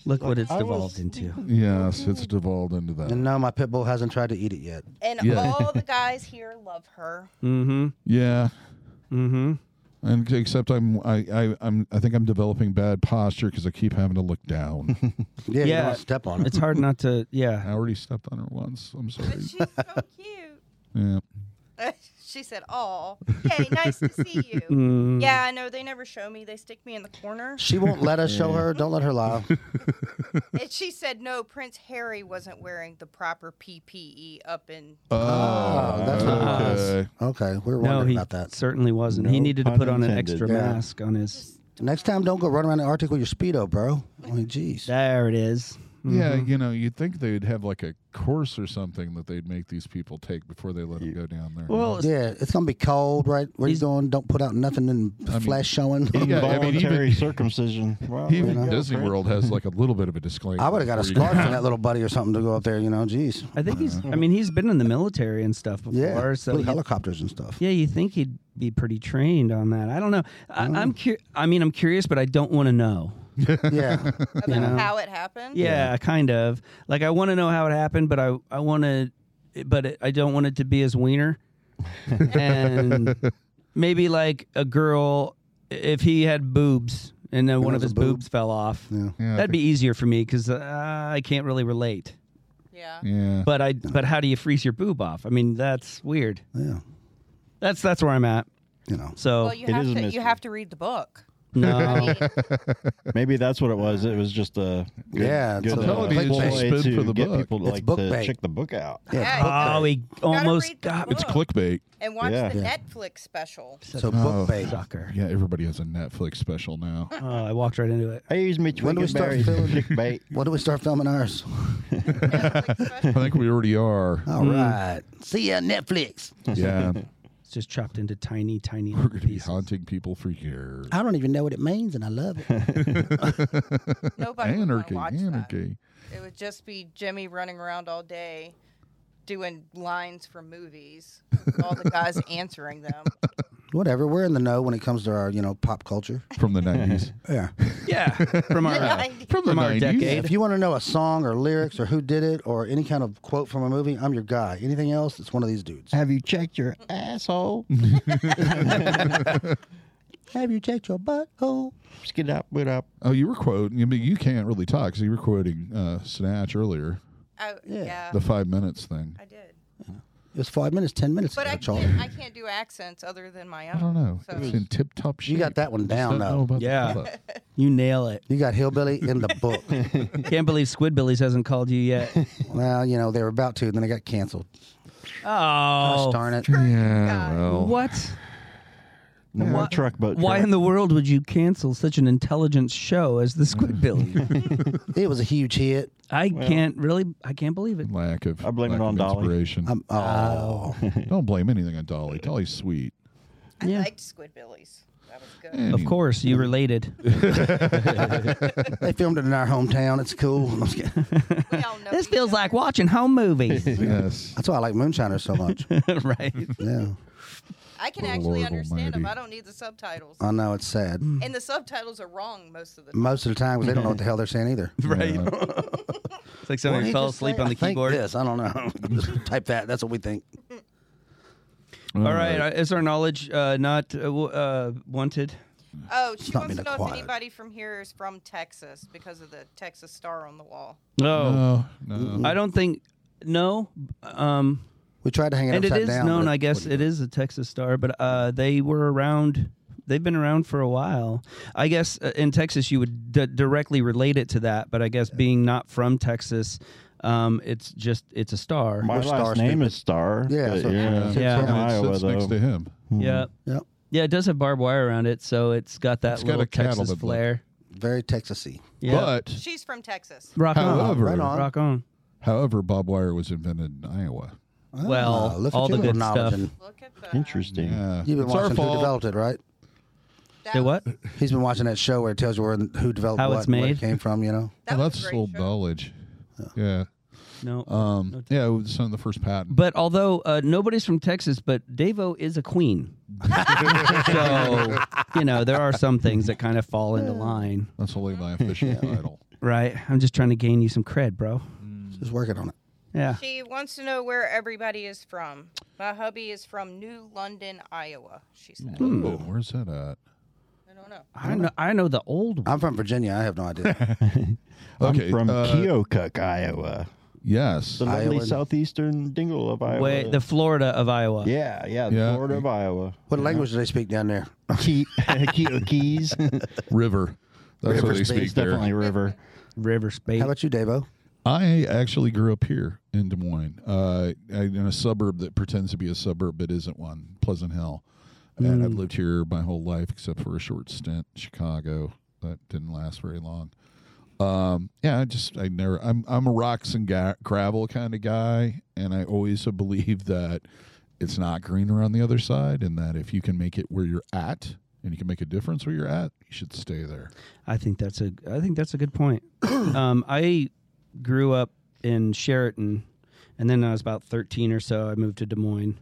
Look what it's I was- devolved into. Yes, it's devolved into that. And no, my pit bull hasn't tried to eat it yet. And Yeah. all the guys here love her. Mm-hmm. Yeah. Mm-hmm. And except I'm I, I I'm I think I'm developing bad posture because I keep having to look down. Yeah, you Yeah. don't want to step on it. It's hard not to. I Yeah. already stepped on her once. I'm But sorry. she's so cute. Yeah. She said, "Oh, hey, nice to see you." Mm. Yeah, I know. They never show me. They stick me in the corner. She won't let us show her. Don't let her lie. And she said, "No, Prince Harry wasn't wearing the proper P P E up in." Oh, that's what it was. okay. Okay, we were No, wondering he about that. certainly wasn't. he No needed to pun put on an intended. extra Yeah. mask on his. Next time, don't go run around the Arctic with your Speedo, bro. I mean, jeez. There it is. Yeah, Mhm. you know, you'd think they'd have like a course or something that they'd make these people take before they let them go down there. Well, Yeah, it's gonna be cold, right? Where you He's- going? Don't put out nothing in I mean- flesh showing. Yeah, I mean, Involuntary even- circumcision. Well, even there you go, Disney Prince. World has like a little bit of a disclaimer. I would have got a before you- scarf from that little buddy or something to go up there. You know, jeez. I think he's. I mean, he's been in the military and stuff before. Yeah, so flew you- helicopters and stuff. yeah, you think he'd be pretty trained on that. I don't know. I, Mm. I'm cur- I mean, I'm curious, but I don't want to know. Yeah, About know? how it happened. Yeah, kind of. Like I want to know how it happened, but I I want to, but it, I don't want it to be his wiener. And maybe like a girl, if he had boobs and then one of has a his boob. boobs fell off, yeah. Yeah, I that'd be think- easier for me because uh, I can't really relate. Yeah. Yeah. But I but how do you freeze your boob off? I mean, that's weird. Yeah, That's that's where I'm at. you know. So Well, you It have is a to. You mystery. have to read the book. no. I mean, Maybe that's what it was. It was just a good, Yeah, it's good a- uh, Tell me it's ploy just spin to for the get book. people to, It's like book to bait. check the book out. Yeah, Yeah, it's book Oh, bait. he almost read the got me. It's book. clickbait. and watch Yeah. the Yeah. Netflix special. So Oh. book bait. Sucker. Yeah, everybody has a Netflix special now. Oh, I walked right into it. I use me When do we start Twinkie filming? clickbait. When do we start filming ours? Netflix I special. think we already are. All right. See ya, Netflix. Yeah. It's just chopped into tiny, tiny We're going to be pieces. haunting people for years. I don't even know what it means, and I love it. Nobody would wanna Anarchy, watch that. anarchy. It would just be Jimmy running around all day, doing lines from movies. All the guys answering them. Whatever. We're in the know when it comes to our, you know, pop culture. From the nineties. Yeah. Yeah, from our uh, From the from our nineties. decade. If you want to know a song or lyrics or who did it or any kind of quote from a movie, I'm your guy. Anything else, it's one of these dudes. Have you checked your asshole? Have you checked your butthole? Skid up, put up. Oh, you were quoting. I mean, you can't really talk because you were quoting uh, Snatch earlier, I, Yeah. yeah, the five minutes thing. I did. It was five minutes, ten minutes. But I ago, can't. I can't do accents other than my own. I don't know. So- It's in tip top shape. You got that one Just down, don't know though. about the Yeah. color. You nail it. You got Hillbilly in the book. Can't believe Squidbillies hasn't called you yet. Well, you know, they were about to, and then they got canceled. Oh, Gosh darn it. Yeah, well. what? No more truck boat. Why truck. in the world would you cancel such an intelligent show as the Squidbillies? It was a huge hit. I can't really. I can't believe it. Lack of I blame lack it on of Dolly. inspiration. Um, oh. Don't blame anything on Dolly. Dolly's sweet. I Yeah. liked Squidbillies. That was good. And Of he- course, you related. They filmed it in our hometown. It's cool. I'm just kidding. We all know This each feels other. like watching home movies, Yes. That's why I like Moonshiners so much. right? Yeah. I can Oh, actually Lord understand them. almighty. I don't need the subtitles. I know it's sad. And the subtitles are wrong most of the time. Most of the time, 'cause they don't know what the hell they're saying either. Right. Yeah. It's like somebody What fell did he asleep just on say? the I think keyboard. This, I don't know. Just type that. That's what we think. All right. uh, Is our knowledge uh, not uh, w- uh, wanted? Oh, she not wants to being know if acquired. anybody from here is from Texas because of the Texas star on the wall. No. No, no. I don't think. No. Um, We tried to hang it and it upside is down. known, but I guess wouldn't it do is a Texas star, but uh, they were around. They've been around for a while. I guess uh, in Texas you would d- directly relate it to that, but I guess being not from Texas, um, it's just it's a star. My We're star last name stupid. is Star. Yeah, but so- yeah, Yeah. From And it Iowa, sits next though. to him. Yeah, Yep. yeah. It does have barbed wire around it, so it's got that It's got little a cattle Texas bit look. flair. Very Texasy. Yeah. But, She's from Texas. rock on, however, Right on. rock on. however, Bob Wire was invented in Iowa. Well, Ah, look at all the your good knowledge. stuff. And Look at that. Interesting. Yeah. you've been it's our watching Who fault. Developed It, right? That Say was- what? He's been watching that show where it tells you where who developed How what, it's and where made? it came from. You know. That Well, was a that's great old show. knowledge. Yeah. No. Um, yeah, it was some of the first patent. But although uh, nobody's from Texas, but Davo is a queen. So, you know, there are some things that kind of fall into line. That's only my official title. Right. I'm just trying to gain you some cred, bro. Just working on it. Yeah. She wants to know where everybody is from. My hubby is from New London, Iowa, she said. Oh, where's that at? I don't know. I know. I know the old one. I'm from Virginia. I have no idea. Okay, I'm from uh, Keokuk, Iowa. Yes. The lovely Iowa. southeastern dingle of Iowa. Wait, the Florida of Iowa. yeah, yeah, the Yeah. Florida of Iowa. What language do they speak down there? Ke- Keokukes. River. That's River what they space, speak It's there. definitely river. River Spate. How about you, Davo? I actually grew up here in Des Moines, uh, in a suburb that pretends to be a suburb but isn't one, Pleasant Hill. And I've lived here my whole life except for a short stint in Chicago that didn't last very long. Um, yeah, I just I never I'm I'm a rocks and ga- gravel kind of guy, and I always have believed that it's not greener on the other side, and that if you can make it where you're at and you can make a difference where you're at, you should stay there. I think that's a. I think that's a good point. um, I grew up in Sheraton, and then I was about thirteen or so. I moved to Des Moines,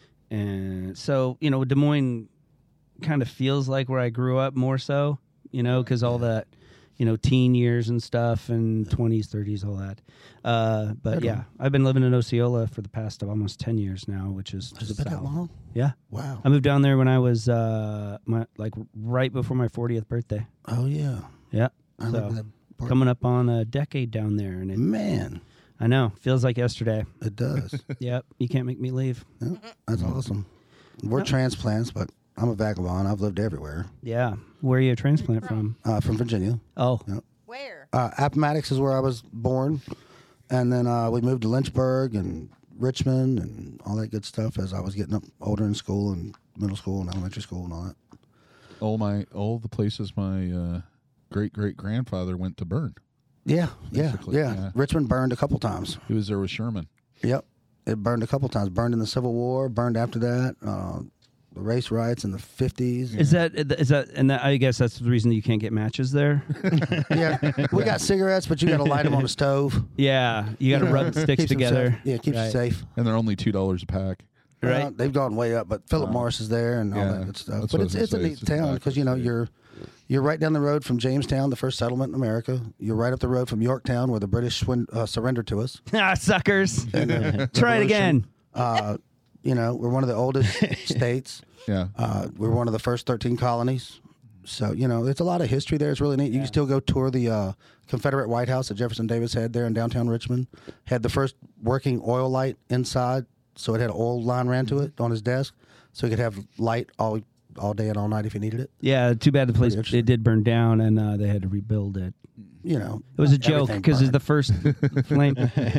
and so you know, Des Moines kind of feels like where I grew up more so. You know, because all that, you know, teen years and stuff, and twenties, thirties, all that. Uh, but yeah, I've been living in Osceola for the past almost ten years now, which is Has just it been that south. long? Yeah, Wow. I moved down there when I was uh, my like right before my fortieth birthday. Oh, yeah. Yeah, I so remember that part. coming up on a decade down there, and it, Man, I know feels like yesterday. it does. Yep, you can't make me leave. Yeah, that's awesome. We're transplants, but I'm a vagabond. I've lived everywhere. Yeah, where are you a transplant from? Uh, from Virginia. Oh, Where? Uh, Appomattox is where I was born. And then uh, we moved to Lynchburg and Richmond and all that good stuff as I was getting up older in school and middle school and elementary school and all that. All my all the places my uh, great great grandfather went to burn. Yeah, yeah, Basically, yeah, yeah. Richmond burned a couple times. He was there with Sherman. Yep. It burned a couple times. Burned in the Civil War, burned after that. Uh, the race riots in the fifties. is that is that? And that, I guess that's the reason you can't get matches there. Yeah. We got cigarettes, but you got to light them on the stove. Yeah, you got to rub sticks Keeps them together. safe. Yeah, keeps Right. you safe. And they're only two dollars a pack. Right. Uh, they've gone way up, but Philip Morris is there and all Yeah, that good stuff. that's But what it's I was it's a gonna say. neat It's just town back because you know to the you're you're right down the road from Jamestown, the first settlement in America. You're right up the road from Yorktown, where the British swin- uh, surrendered to us. Ah, suckers. Try it again. Uh, you know, we're one of the oldest states. Yeah. Uh, we're one of the first thirteen colonies. So, you know, it's a lot of history there. It's really neat. You can still go tour the uh, Confederate White House that Jefferson Davis had there in downtown Richmond. Had the first working oil light inside, so it had an oil line ran to it on his desk, so he could have light all all day and all night if he needed it. Yeah, too bad the place interesting. it did burn down and uh, they had to rebuild it. You know, It was a joke everything because it's burned. the first flame.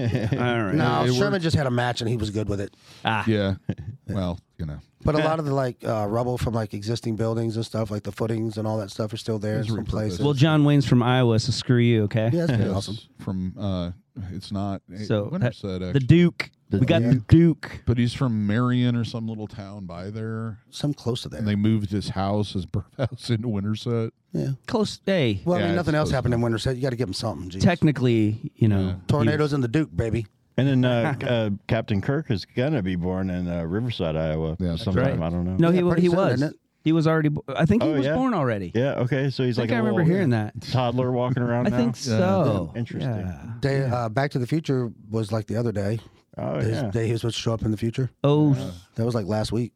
All right. No, It worked. Sherman just had a match and he was good with it. Ah, Yeah. Well, you know. But a lot of the like uh, rubble from like existing buildings and stuff, like the footings and all that stuff, are still there in It's some repurposed. places. well, John Wayne's from Iowa, so screw you, okay? yeah, that's pretty Yes, awesome. From uh, it's not. So Winterset, the actually. Duke. The we got the Duke. Duke. But he's from Marion or some little town by there, Some close to there. and they moved his house, his birthhouse, into Winterset. yeah. Close day. Well, I Yeah, mean, it's nothing else close happened in enough. Winterset. You got to give them something. Geez. Technically, you know. Yeah. Tornadoes in the Duke, baby. And then uh, uh, Captain Kirk is gonna be born in uh, Riverside, Iowa. Yeah, that's sometime. right. I don't know. No, Yeah, he pretty he soon, was. isn't it? He was already. bo- I think he Oh, was yeah? born already. Yeah. Okay. So he's I like think I a remember little hearing that. toddler walking around I now. think so. Interesting. Yeah. Day, uh, Back to the Future was like the other day. Oh His yeah. day he was supposed to show up in the future. Oh That was like last week.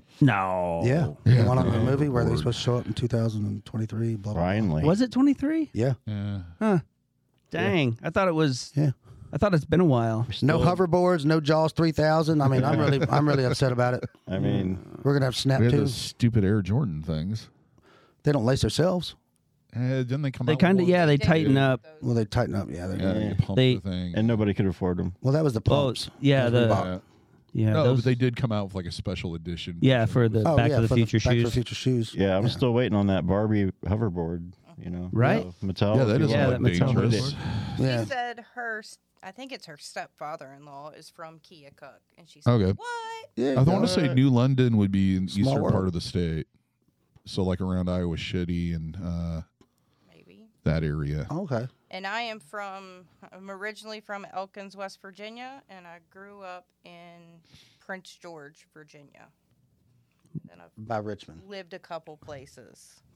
no. Yeah. Yeah. The one on the movie where they Lord. were supposed to show up in two thousand twenty-three. Blah, blah, blah. Finally. Was it twenty-three? Yeah. Yeah. Huh. Dang. I thought it was. Yeah. I thought it's been a while. No Still- hoverboards, no Jaws three thousand. I mean, I'm really, I'm really upset about it. I mean, We're gonna have Snap We had too. those stupid Air Jordan things. They don't lace themselves. Uh, didn't they come They out? kind of with yeah. They did tighten do up. those. Well, they tighten up. Yeah. They, one? Yeah, you pump They- the thing. and nobody could afford them. Well, that was the Oh pumps. yeah. Those The Reebok. yeah. no, those, but they did come out with like a special edition. yeah for the Oh, Back yeah, to the for Future Back to the shoes. Future shoes. Yeah, I'm still waiting on that Barbie hoverboard. You know, Right? So, Mattel. Yeah, that if is you Yeah, want- like that Mattel dangerous. Yeah. She said her, s- I think it's her stepfather-in-law is from Keokuk, and she said, Okay. "What?" Yeah. I want to say New London would be in the Small eastern world. part of the state, so like around Iowa City and uh, Maybe. that area. Okay. And I am from, I'm originally from Elkins, West Virginia, and I grew up in Prince George, Virginia. And I've By Richmond. lived a couple places.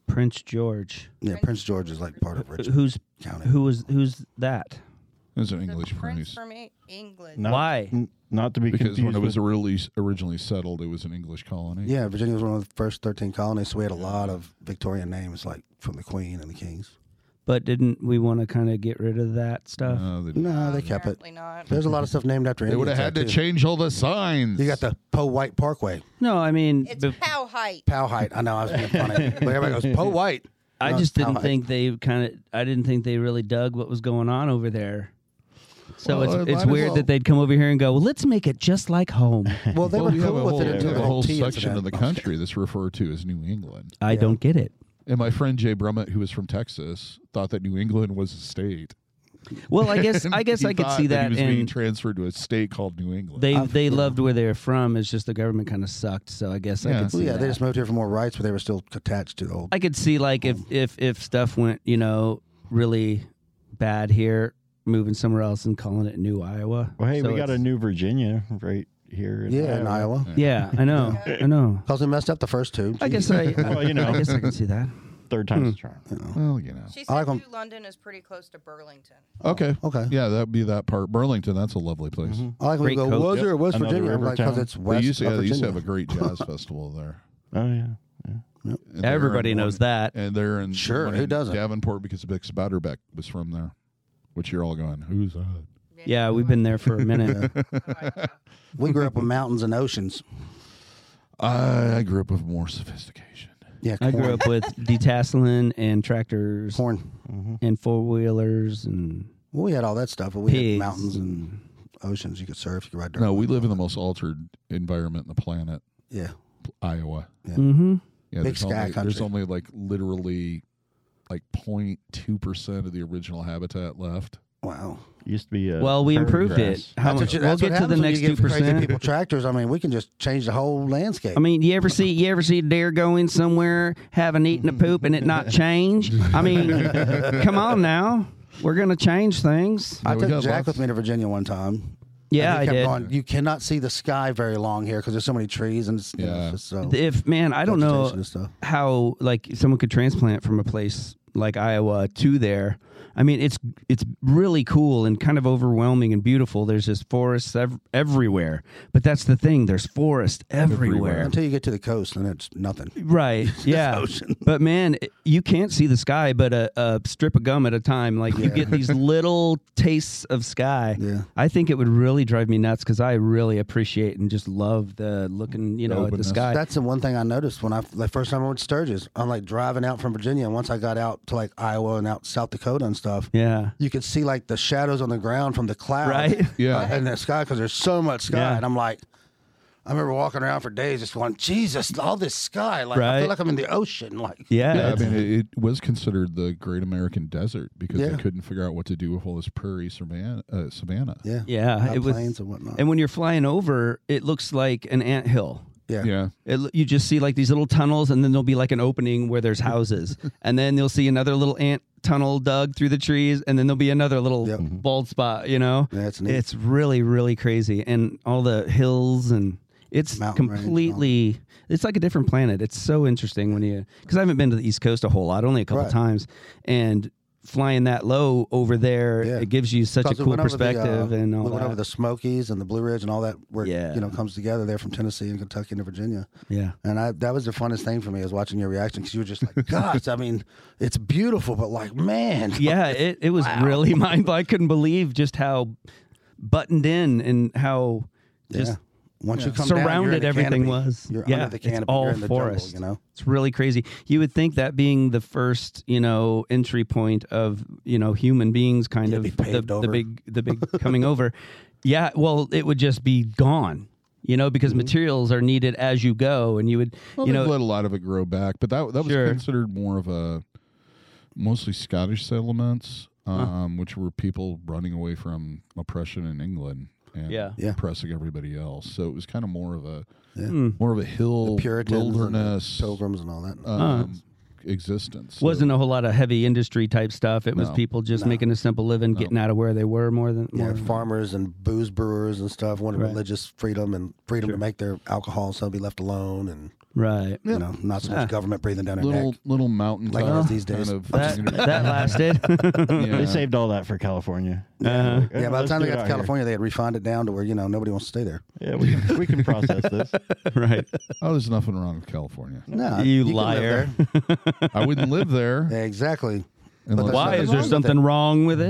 Prince George. Yeah, Prince George is like part of Richmond Who's County. who was who's that? It's an The English Prince prince. from E- England. Not, Why? n- Not to be Because confused when it was with- really originally settled, it was an English colony. Yeah, Virginia was one of the first thirteen colonies, so we had a lot of Victorian names, like from the Queen and the Kings. But didn't we want to kind of get rid of that stuff? No, they, No, they kept it. Apparently not. There's a lot of stuff named after they would have Indians had to there, too. change all the signs. You got the Poe White Parkway. No, I mean, It's but Pow Height. Pow Height. I know, I was being funny. But everybody goes, Poe White. I No, just it's Pow didn't Height. think they kind of. I didn't think they really dug what was going on over there. So Well, it it's might it's as weird well- that they'd come over here and go, well, let's make it just like home. Well, they Well, we were have a cool with whole, it until a the whole whole tea section incident. of the country that's referred to as New England. I Yeah. don't get it. And my friend Jay Brummett, who was from Texas, thought that New England was a state. Well, I guess I guess He I could thought see that that, he was being and transferred to a state called New England. they I've- they yeah. loved where they're from. It's just the government kind of sucked. So I guess I Yeah. could see Well, yeah, that. they just moved here for more rights, but they were still attached to the old. I could see like if if if stuff went, you know, really bad here, moving somewhere else and calling it New Iowa. Well, hey, So we got a it's- new Virginia right here. In Yeah, in Iowa. Yeah, I know, I know. Because they messed up the first two. I guess I. Well, you know. I guess I can see that. Third time's a charm. You know. well, you know. She I said like 'em- New London is pretty close to Burlington. Okay. Okay. Yeah, that'd be that part. Burlington, that's a lovely place. Mm-hmm. I like when Great you go, coast. was there Yep. West Another Virginia? I'm river like, because town. it's They west used, to, of yeah, they used to Virginia. have a great jazz festival there. Oh yeah. yeah. And they're Everybody in knows one- that. And they're in Sure, one who in doesn't? Davenport because Bix Beiderbecke was from there, which you're all going, who's that? Yeah, we've been there for a minute. We grew up with mountains and oceans. I, I grew up with more sophistication. Yeah, I corn. grew up with detasseling and tractors corn. and four wheelers and Well, we had all that stuff, but we pigs. had mountains and oceans. You could surf. You could ride dirt. No, we bikes. live in the most altered environment in the planet, Yeah. Iowa. Mm-hmm. Yeah, Big there's sky only, country. There's only like literally like zero point two percent of the original habitat left. Wow. Used to be a Well, we prairie improved grass. it. How That's much? what you, We'll that's what get to the happens when next you two give crazy percent. people tractors. I mean, we can just change the whole landscape. I mean, you ever see you ever see a deer going somewhere, having eaten a poop, and it not change? I mean, come on now, we're gonna change things. I Yeah, we took got Jack lots. with me to Virginia one time. Yeah, And I he kept did. going, you cannot see the sky very long here because there's so many trees and it's, you know, Yeah. it's just so If man, I don't know vegetation and stuff. how like someone could transplant from a place like Iowa to there. I mean, it's it's really cool and kind of overwhelming and beautiful. There's just forests ev- everywhere, but that's the thing. There's forest everywhere. Until you get to the coast and it's nothing. Right. Yeah. ocean. But man, it- you can't see the sky but a, a strip of gum at a time. Like you get these little tastes of sky. Yeah. I think it would really drive me nuts because I really appreciate and just love the looking, you know, at the openness. sky. That's the one thing I noticed when I the first time I went to Sturgis. I'm like driving out from Virginia, and once I got out to like Iowa and out South Dakota and stuff, yeah. you could see like the shadows on the ground from the clouds, Right. Yeah. uh, in the sky because there's so much sky, Yeah. and I'm like, I remember walking around for days just going, Jesus, all this sky, like I Right. feel like I'm in the ocean, like Yeah. Yeah, I it's- mean, it, it was considered the Great American Desert because Yeah. they couldn't figure out what to do with all this prairie savanna. Uh, savanna. yeah, yeah. high It was, plains and whatnot. and when you're flying over, it looks like an anthill. yeah. Yeah. It, lo- you just see like these little tunnels, and then there'll be like an opening where there's houses, and then you'll see another little ant tunnel dug through the trees, and then there'll be another little Yep. bald spot. You know, Yeah, it's neat. it's really really crazy, and all the hills, and it's Mountain range and all. completely. It's like a different planet. It's so interesting when you because I haven't been to the East Coast a whole lot, only a couple Right. times, and flying that low over there, Yeah. it gives you such a Because we cool went over the, perspective uh, and all we went that. over the Smokies and the Blue Ridge and all that, where Yeah. it, you know comes together there from Tennessee and Kentucky into Virginia. yeah. And I, that was the funnest thing for me, is watching your reaction, because you were just like, gosh, I mean, it's beautiful, but like, man. Yeah, it, it was really mind blowing. I couldn't believe just how buttoned in and how just Yeah. Once you come down, you're in surrounded the everything canopy. was. You're yeah, under the canopy. it's all you're in the forest. jungle, you know? It's really crazy. You would think that being the first, you know, entry point of, you know, human beings kind Yeah, of be the, paved the over. big the big coming over. Yeah, well, it would just be gone. You know, because materials are needed as you go, and you would, Well, you they know, let a lot of it grow back, but that that was Sure. considered more of a mostly Scottish settlements, um, which were people running away from oppression in England and Yeah. Yeah. oppressing everybody else. So it was kind of more of a Yeah. hmm, more of a hill The Puritans and the wilderness Pilgrims and all that. um, existence. So- wasn't a whole lot of heavy industry type stuff. It was No. people just No. making a simple living, No. getting out of where they were more than yeah, more than- farmers and booze brewers and stuff wanted Right. religious freedom and freedom Sure. to make their alcohol, so be left alone. And Right. You know, not so much Ah. government breathing down their Little neck. little mountain Like top it is these days. kind of That, community. that lasted. Yeah. They saved all that for California. Uh-huh. Like, Yeah, oh, by the let's time do they it got to out here. California, they had refined it down to where, you know, nobody wants to stay there. Yeah, we can, we can process this. Right. Oh, there's nothing wrong with California. No, You can live liar. there. I wouldn't live there Yeah, exactly. unless, there's Why? nothing Is there wrong with something it. wrong with it?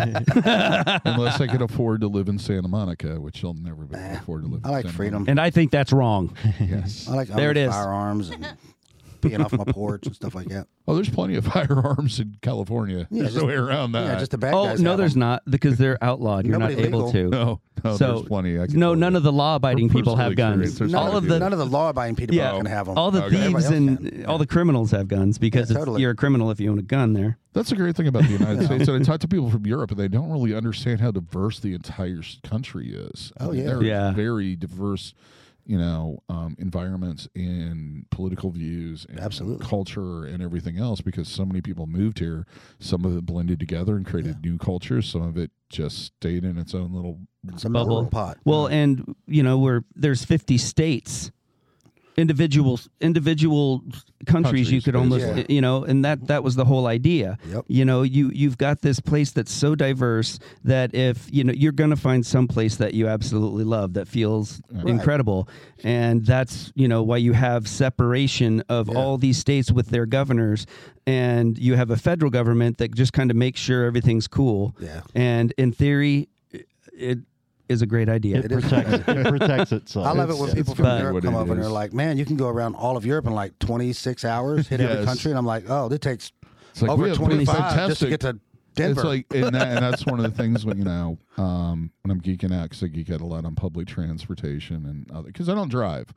unless I could afford to live in Santa Monica, which I'll never be able to afford to live. I in like Santa freedom. And I think that's wrong. Monica. Yes. I like There owning it is. firearms and peeing off my porch and stuff like that. Oh, there's plenty of firearms in California. Yeah, There's just- no way around that. Yeah, just the bad Oh, guys. no, have there's them. not because they're outlawed. You're Nobody not able legal. to. no, no, So, there's plenty. I can No, tell none you. of the law-abiding From people have personal guns. experience, there's None All plenty of of the none of the law-abiding people yeah, can have them. all the Okay. Everybody thieves else and can. all the criminals have guns because Yeah, it's, totally. you're a criminal if you own a gun there. That's the great thing about the United States. And I talk to people from Europe, and they don't really understand how diverse the entire s- country is. I Oh, mean, yeah. there are Yeah. very diverse, you know, um, environments and political views, and Absolutely. culture, and everything else. Because so many people moved here, some of it blended together and created new cultures. Some of it just stayed in its own little. It's a Bubble. melting pot. Well, and you know, we're there's fifty states, individual individual countries. You Countries, could almost, basically. you know, and that that was the whole idea. Yep. You know, you you've got this place that's so diverse that if you know you're going to find some place that you absolutely love that feels incredible, and that's you know why you have separation of Yeah. all these states with their governors, and you have a federal government that just kind of makes sure everything's cool. Yeah. And in theory, it is a great idea. It protects, it protects itself. I love it It's- when it's people from really Europe what come it over and is. they're like, "Man, you can go around all of Europe in like twenty-six hours, hit every Yes. country." And I'm like, "Oh, it takes It's like, over we have twenty-five just to fantastic- get to Denver." It's like, and, that, and that's one of the things when you know, um, when I'm geeking out because I geek out a lot on public transportation and other because I don't drive,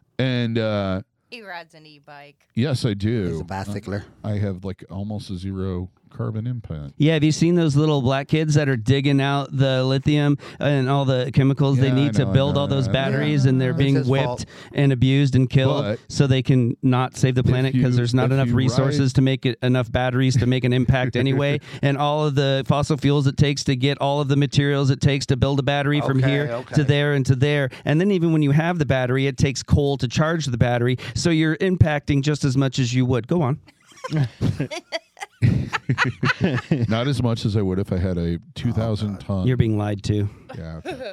and uh, He rides an e-bike. yes, I do. He's a bicycler. I have like almost a zero carbon impact. Yeah, have you seen those little black kids that are digging out the lithium and all the chemicals they Yeah, need I to know, I build know, all those yeah. batteries, and they're It's being his whipped fault. and abused and killed But so they can not save the planet you- because there's not if enough you resources ride- to make it enough batteries to make an impact anyway, and all of the fossil fuels it takes to get all of the materials it takes to build a battery from Okay, here to okay. there and to there, and then even when you have the battery, it takes coal to charge the battery, so you're impacting just as much as you would. Go on. Not as much as I would if I had a two thousand ton. You're being lied to. Yeah. okay.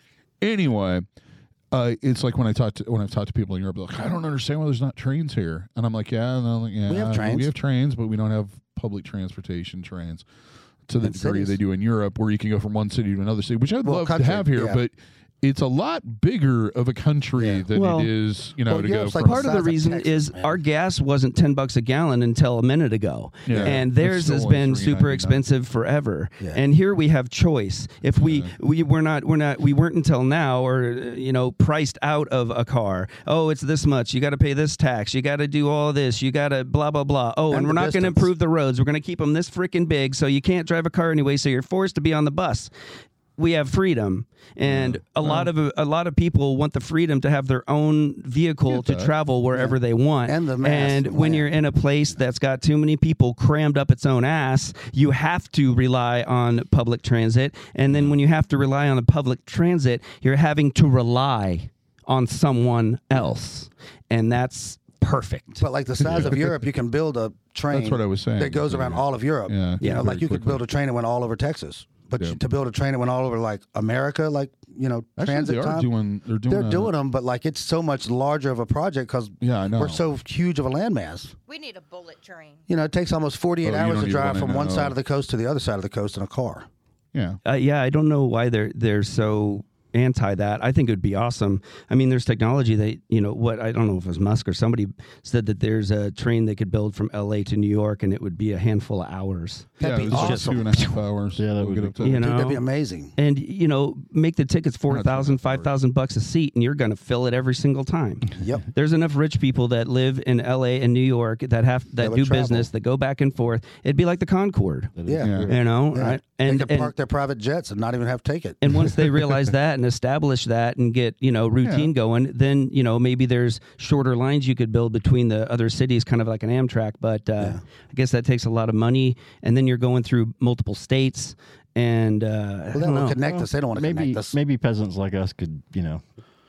Anyway, uh, it's like when I talk to when I've talked to people in Europe, they're like, I don't understand why there's not trains here, and I'm like, yeah, and I'm like, yeah, We have trains. we have trains, but we don't have public transportation trains to the In degree cities. they do in Europe, where you can go from one city to another city, which I'd Well, love country, to have here, yeah. but it's a lot bigger of a country Yeah. than Well- it is, you know, Well, to Europe's go like from. Part of the size of reason Texas, is man. our gas wasn't ten bucks a gallon until a minute ago, Yeah. and It's theirs still has only been three super ninety-nine. expensive forever. Yeah. And here we have choice. If we we we're not we're not we weren't until now, or uh, you know, priced out of a car. Oh, it's this much. You got to pay this tax. You got to do all this. You got to blah blah blah. Oh, and, And we're the not going to distance. improve the roads. We're going to keep them this freaking big, so you can't drive a car anyway. So you're forced to be on the bus. We have freedom, and a lot of a lot of people want the freedom to have their own vehicle Get to that. travel wherever they want. And the mass and of when land. you're in a place that's got too many people crammed up its own ass, you have to rely on public transit. And then when you have to rely on the public transit, you're having to rely on someone else, and that's perfect. But like the size of Europe, you can build a train. That's what I was saying. That goes around all of Europe. Yeah. You Yeah. know, Very like you could quickly. build a train that went all over Texas. But Yeah. you- to build a train that went all over like America, like you know, Actually, transit they are time, doing. They're doing. they're a- doing them. But like it's so much larger of a project because Yeah, I know. we're so huge of a landmass. We need a bullet train. You know, it takes almost forty-eight Oh, you hours don't to even drive wanna from one know. side of the coast to the other side of the coast in a car. Yeah. Uh, yeah, I don't know why they're they're so anti that. I think it would be awesome. I mean, there's technology that, you know, what, I don't know if it was Musk or somebody said that there's a train they could build from L A to New York and it would be a handful of hours. That'd yeah, be it was just awesome. two and a half hours. Yeah, that We'll would get be up to- You Dude, know, that'd be amazing. and you know, make the tickets four thousand, five thousand bucks a seat, and you're going to fill it every single time. Yep. There's enough rich people that live in L A and New York that have that would do travel. business, that go back and forth. It'd be like the Concorde, Yeah. Yeah. you know, Yeah. right? They And could and, park their private jets and not even have to take it. and once they realize that and establish that and get, you know, routine Yeah. going, then, you know, maybe there's shorter lines you could build between the other cities, kind of like an Amtrak. But uh, Yeah. I guess that takes a lot of money. And then you're going through multiple states. And uh, I Well, that don't will know. connect us. They don't want to Maybe connect us. maybe peasants like us could, you know,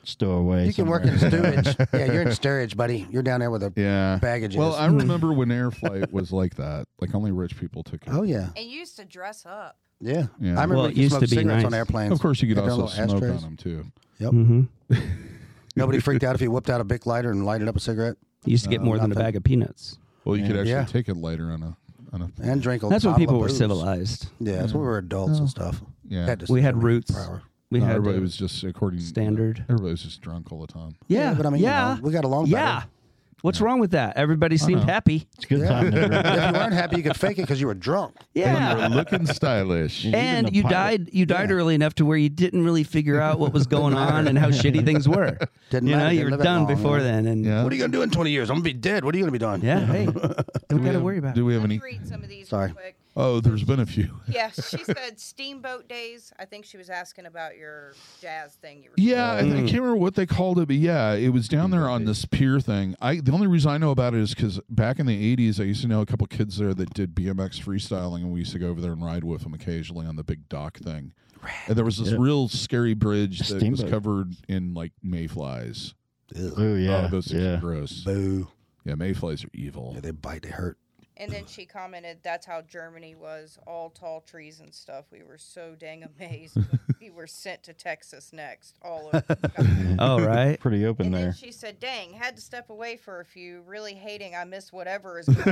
stowaway. You can work in storage. Yeah, you're in storage, buddy. You're down there with the Yeah. baggages. Well, I remember when Air Flight was like that. Like only rich people took it. oh yeah, And you used to dress up. yeah. Yeah. I remember Well, you it could used smoke to be cigarettes on nice. airplanes. Of course, you could Had their also little smoke ashtrays. on them too. Yep. Mm-hmm. Nobody freaked out if you whipped out a big lighter and lighted up a cigarette You used to get No, more than a nothing. bag of peanuts. Well, you could actually Yeah. take a lighter on a on a. and drink a That's when bottle people of were booze. civilized. Yeah, that's when we were adults and stuff. Yeah. Had to We had sit roots. per hour. We No, had everybody uh, was just according. standard. Everybody was just drunk all the time. Yeah, but I mean, you yeah, know, we got along yeah. better. What's wrong with that? Everybody seemed know. happy. It's a good Yeah. time. To drink. If you weren't happy, you could fake it because you were drunk. Yeah. You were looking stylish. Even And the you pilot. died. You died Yeah. early enough to where you didn't really figure out what was going on and how shitty things were. Didn't you know, matter. you Didn't were live that done long, before yeah. then, and Yeah. What are you gonna do in twenty years? I'm gonna be dead. What are you gonna be doing? yeah, hey, Do don't we got to have- worry about Do it. we have Let me any? read some of these Sorry. real quick. Oh, there's been a few. Yeah, she said steamboat days. I think she was asking about your jazz thing. You were Yeah, I, I can't remember what they called it, but yeah, it was down there on this pier thing. I the only reason I know about it is because back in the eighties, I used to know a couple kids there that did B M X freestyling, and we used to go over there and ride with them occasionally on the big dock thing. And there was this Yeah. real scary bridge that was Steamboat. covered in like mayflies. Oh yeah, Oh, those things yeah. are gross. Boo. Yeah, mayflies are evil. Yeah, they bite. They hurt. And then she commented, that's how Germany was, all tall trees and stuff. We were so dang amazed. when we were sent to Texas next, all over the sky. Oh, right. Pretty open And then there. she said, dang, had to step away for a few, really hating I missed whatever is going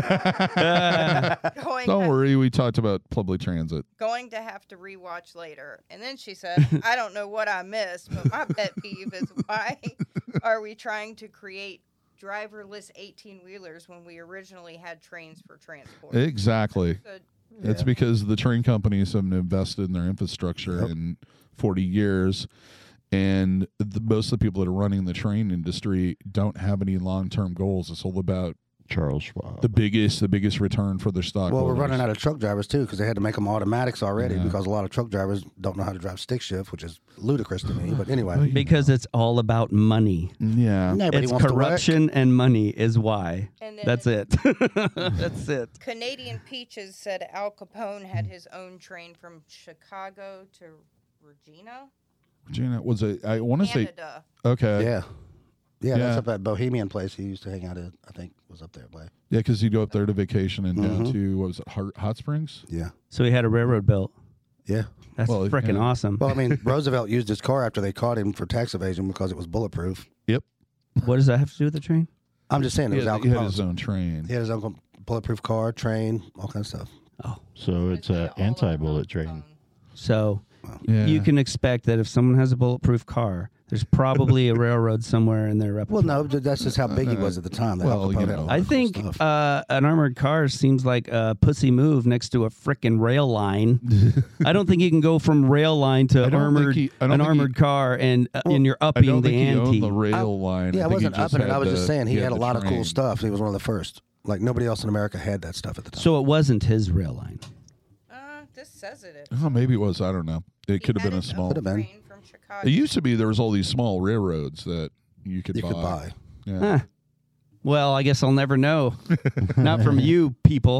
on. going, Don't worry, we talked about public transit. going to have to rewatch later. And then she said, I don't know what I missed, but my pet peeve is why are we trying to create driverless eighteen-wheelers when we originally had trains for transport? Exactly. So, It's because the train companies haven't invested in their infrastructure Yep. in forty years. And the, most of the people that are running the train industry don't have any long-term goals. It's all about Charles Schwab. the biggest, the biggest return for their stock. Well, we're running out of truck drivers too because they had to make them automatics already Yeah. because a lot of truck drivers don't know how to drive stick shift, which is ludicrous to me. But anyway, Because it's all about money. Yeah. nobody It's wants to work. corruption and money is why. and then That's it. That's it. Canadian Peaches said Al Capone had his own train from Chicago to Regina, Gina, was it? I want to say. Canada. Okay. Yeah. Yeah, that's Yeah. up that Bohemian place he used to hang out at. I think was up there by. Yeah, because you go up there to vacation and down Mhm. to, what was it, Hot, Hot Springs? Yeah. So he had a railroad built. Yeah. That's Well, freaking yeah. awesome. Well, I mean, Roosevelt used his car after they caught him for tax evasion because it was bulletproof. Yep. What does that have to do with the train? I'm just saying it He was had, Al he had his Capone's. own train. He had his own bulletproof car, train, all kinds of stuff. Oh, So it's All an about anti-bullet train. phone. so Yeah. you can expect that if someone has a bulletproof car, there's probably a railroad somewhere in their repertoire. Well, no, that's just how big he was at the time. that Al Well, Capone you had a know. lot I of cool think stuff. uh, an armored car seems like a pussy move next to a frickin' rail line. I don't think you can go from rail line to I don't think armored he- I don't an think he- armored car and uh, Well, and you're I upping don't the think he ante. owned the rail line. Yeah, I think he wasn't just upping it. had I was the- just saying he, had, a the lot of cool train. stuff. He was one of the first. Like nobody else in America had that stuff at the time. So it wasn't his rail line. Uh, this says it. Oh, maybe it was. I don't know. It He could have had been a his own small. Could have been. train from Chicago. It used to be there was all these small railroads that you could you buy. could buy. Yeah. Huh. Well, I guess I'll never know. Not from you people.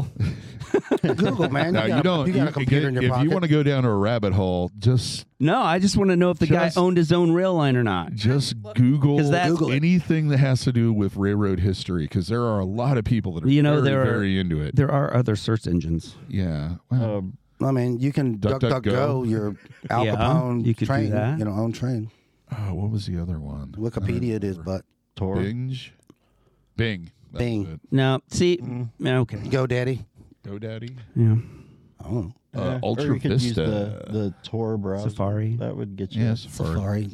Google, man. Now you, you got, don't. You got you- a computer in your if pocket. you want to go down to a rabbit hole, just No, I just want to know if the Just- guy owned his own rail line or not. just Look- Google, 'Cause that's- Google it. anything that has to do with railroad history, because there are a lot of people that are You know, very, there are- very into it. There are other search engines. Yeah. Well, Um, I mean, you can Duck, duck, duck, duck, go. go. Your Al Yeah, Capone you could do train. that. You know, own train. oh, what was the other one? Wikipedia it is, but Tor. Binge. Bing. That's Bing. it. No, see, Mm. yeah, okay, GoDaddy. GoDaddy. yeah, I don't know. Uh, Yeah, Ultra or you could use Vista. the, the Tor browser. Safari. That would get you. Yes. Safari. Safari.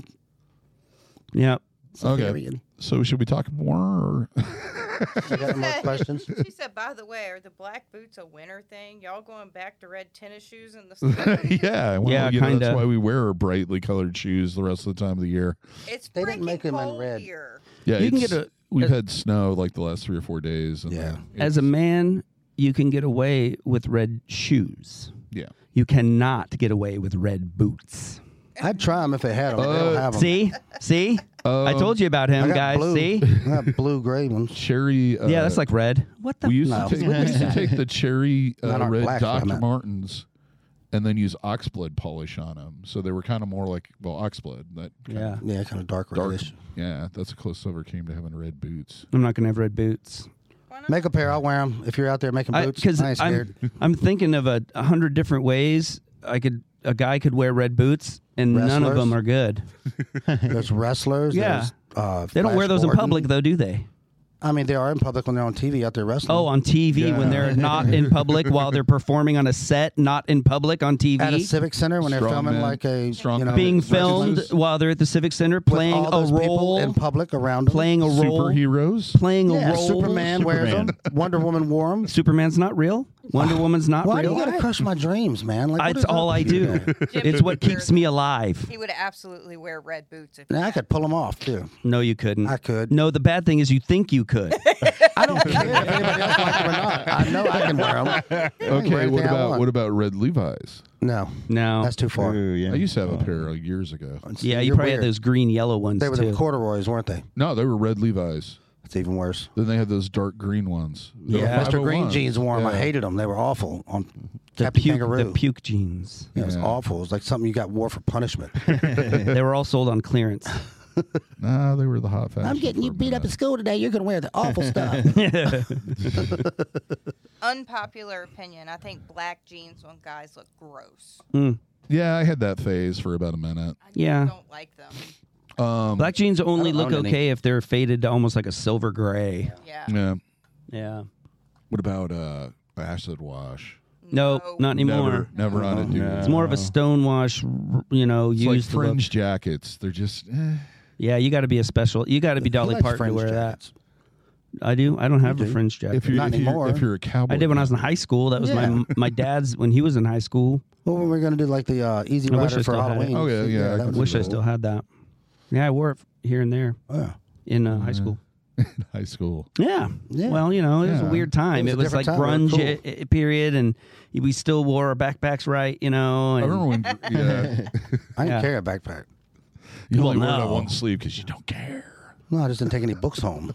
yeah. Okay. So should we talk more? Or? You got any more questions? She said, by the way, are the black boots a winter thing? Y'all going back to red tennis shoes in the summer? yeah. Well, Yeah, you know, kinda. that's why we wear brightly colored shoes the rest of the time of the year. It's They didn't freaking make them in cold red. here. Yeah. You can it's- get a- We've had snow like the last three or four days. And Yeah. then As a it's- man, you can get away with red shoes. Yeah. You cannot get away with red boots. I'd try them if they had them. they Uh, don't have them. See, see, I Um, told you about I him, got guys. blue. See, I got blue gray ones. Cherry. Uh, yeah, that's like red. What the? we used No. to take. We used to take the cherry Not uh, our red blacks, but I Doctor meant- Martens and then use oxblood polish on them. So they were kind of more like, well, oxblood. That kind Yeah. of Yeah, kind of dark dark. reddish. Yeah, that's the closest I ever came to having red boots. I'm not gonna have red boots. Why not? Make a pair. I'll wear them. If you're out there making boots, Because I ain't scared. I'm I'm thinking of a, a hundred different ways I could a guy could wear red boots, and none of Wrestlers? them are good. There's wrestlers. Yeah. There's, uh, They don't Flash wear those in Gordon. public, though, do they? I mean, they are in public when they're on T V out there wrestling. Oh, on T V when Yeah. they're not in public while they're performing on a set, not in public on T V. at a civic center when they're Strong filming men. like a Strong you know, men. being With filmed those- while they're at the Civic Center with playing all a those people role, in public around them. playing a role, Superheroes? playing a Yeah, role. Superman wears Superman. them. Wonder Woman wore them. Superman's not real. Wonder Woman's not Why do real. you gotta crush my dreams, man? Like, what It's is all up I with you do. guys? Jim It's what Carrey. keeps me alive. He would absolutely wear red boots if Now, he I could pull them off too. No, you couldn't. I could. No, the bad thing is you think you could. I don't care if anybody else likes them or not. I know I can wear them. Okay, what about what about red Levi's? No, No. that's too far. Ooh, yeah. I used to have a pair like years ago. yeah, you You're probably weird. had those green yellow ones They were too. the corduroys, weren't they? No, they were red Levi's. That's even worse. Then they had those dark green ones. They were Yeah. Mister Green five oh ones. jeans wore them. I Yeah. hated them. They were awful on the Captain puke, Kangaroo. the puke jeans. Yeah, it was Yeah. awful. It was like something you got wore for punishment. They were all sold on clearance. Nah, they were the hot fashion. for a minute. school today. You're going to wear the awful stuff. Unpopular opinion. I think black jeans on guys look gross. Mm. Yeah, I had that phase for about a minute. I Yeah. don't like them. Um, Black jeans only don't look own any. okay if they're faded to almost like a silver gray. Yeah. yeah. Yeah. What about uh, acid wash? No, not anymore. Never, never on it, dude. It's more of a stonewash, r- you know, It's like used to look. fringe jackets. They're just. Eh. Yeah, you got to be a special. You got to be Dolly Who likes Parton to fringe wear jackets? that. I do. I don't have You a do. fringe jacket. If you're Not if you're, anymore. if you're a cowboy, I did when I was in high school. That was Yeah. my my dad's when he was in high school. Well, when we're going to do like the uh, Easy I wish Rider I for still had it. Halloween. Oh, yeah, yeah, I that can was Wish I cool. still had that. Yeah, I wore it here and there Yeah. in uh, high school. in high school. Yeah. Yeah. Well, you know, it was a Yeah. weird time. It It was was, a like different time. It was grunge i- i- period, and we still wore our backpacks right, you know. I And remember when. Yeah, I didn't Yeah. carry a backpack. you only Well, wear that no. one sleeve because you don't care. No, I just didn't take any books home.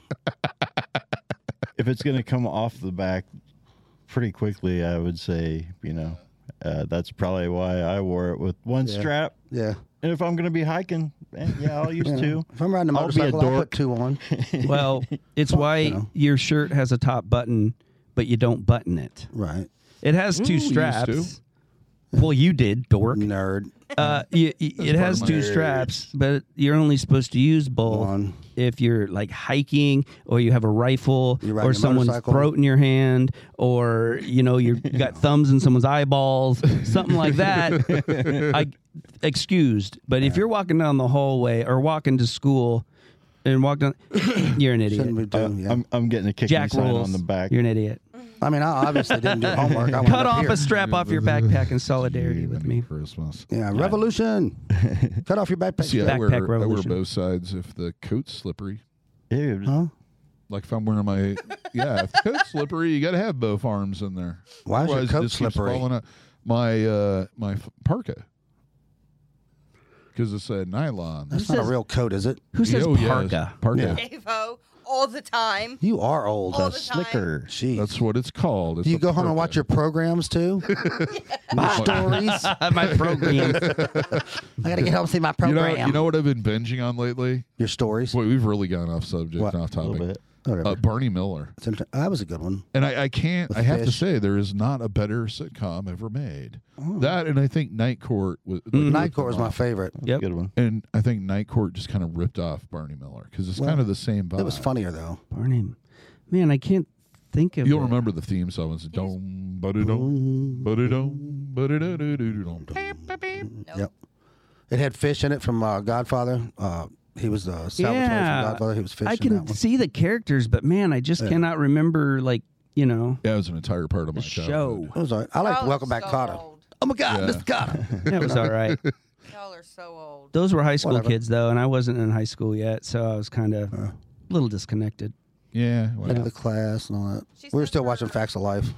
If it's going to come off the back pretty quickly, I would say, you know, uh, that's probably why I wore it with one Yeah. strap. Yeah. And if I'm going to be hiking, eh, yeah, I'll use You know, two. If I'm riding a I'll be a motorcycle, I'll dork. put two on. well, it's why you know. your shirt has a top button, but you don't button it. Right. It has Ooh, two we used straps. to. Well, you did, dork. Nerd. Uh, you, you- it part has of two my- straps, but you're only supposed to use both One. if you're like hiking or you have a rifle You're riding or a someone's motorcycle. throat in your hand or you know you're, you got thumbs in someone's eyeballs, something like that. I excused, but if you're walking down the hallway or walking to school and walk down, you're an idiot. Shouldn't be Uh, doing. Yeah. I'm, I'm getting a kicking Jack sign rules. on the back. You're an idiot. I mean, I obviously didn't do homework. I went Cut up off here. a strap off your backpack in solidarity with me. Christmas. Yeah, revolution. Cut off your backpack. See, I Backpack wear, I wear revolution. both sides if the coat's slippery. Dude, Huh? Like if I'm wearing my yeah, if the coat's slippery, you got to have both arms in there. Why is your Otherwise, it coat just keeps slippery? falling out. My uh, my f- parka because it's a nylon. That's not a real coat, is it? Who says Oh, yes, parka? Parka. Yeah. Avo, all the time. You are old. All a the time. slicker. Jeez. That's what it's called. It's Do you a go home and parka. watch your programs too? My stories. My program. I gotta get home and see my You program. know, you know what I've been binging on lately? your stories. Boy, we've really gone off subject, What? and off A little topic. bit. Whatever. Uh, Barney Miller. It's inter- that was a good one. And I, I can't. With I have to fish. say there is not a better sitcom ever made. Oh. That and I think Night Court was. Like, Mhm. Night ripped Court was them my off. favorite. Yep. Good one. And I think Night Court just kind of ripped off Barney Miller because it's Well, kind of the same vibe. It was funnier though. Barney. Man, I can't think of You'll it. remember the theme song. It's dom, ba-da-dom, ba-da-dom, ba-da-da-da-da-dom. Nope. Yep. It had fish in it from uh, Godfather. Uh, he was the Salvatore Yeah. from Godfather. He was fish I in can that one. see the characters, but man, I just Yeah. cannot remember, like, you know, Yeah, it was an entire part of my the childhood. show. It was all right. I liked Y'all Welcome are Back, so Kotter. old. Oh my God, Yeah. Mister Kotter. That was all right. Y'all are so old. Those were high school Whatever. kids, though, and I wasn't in high school yet, so I was kind of Uh. a little disconnected. Yeah, well, Head of the class and all that. She We were said still for- watching Facts of Life.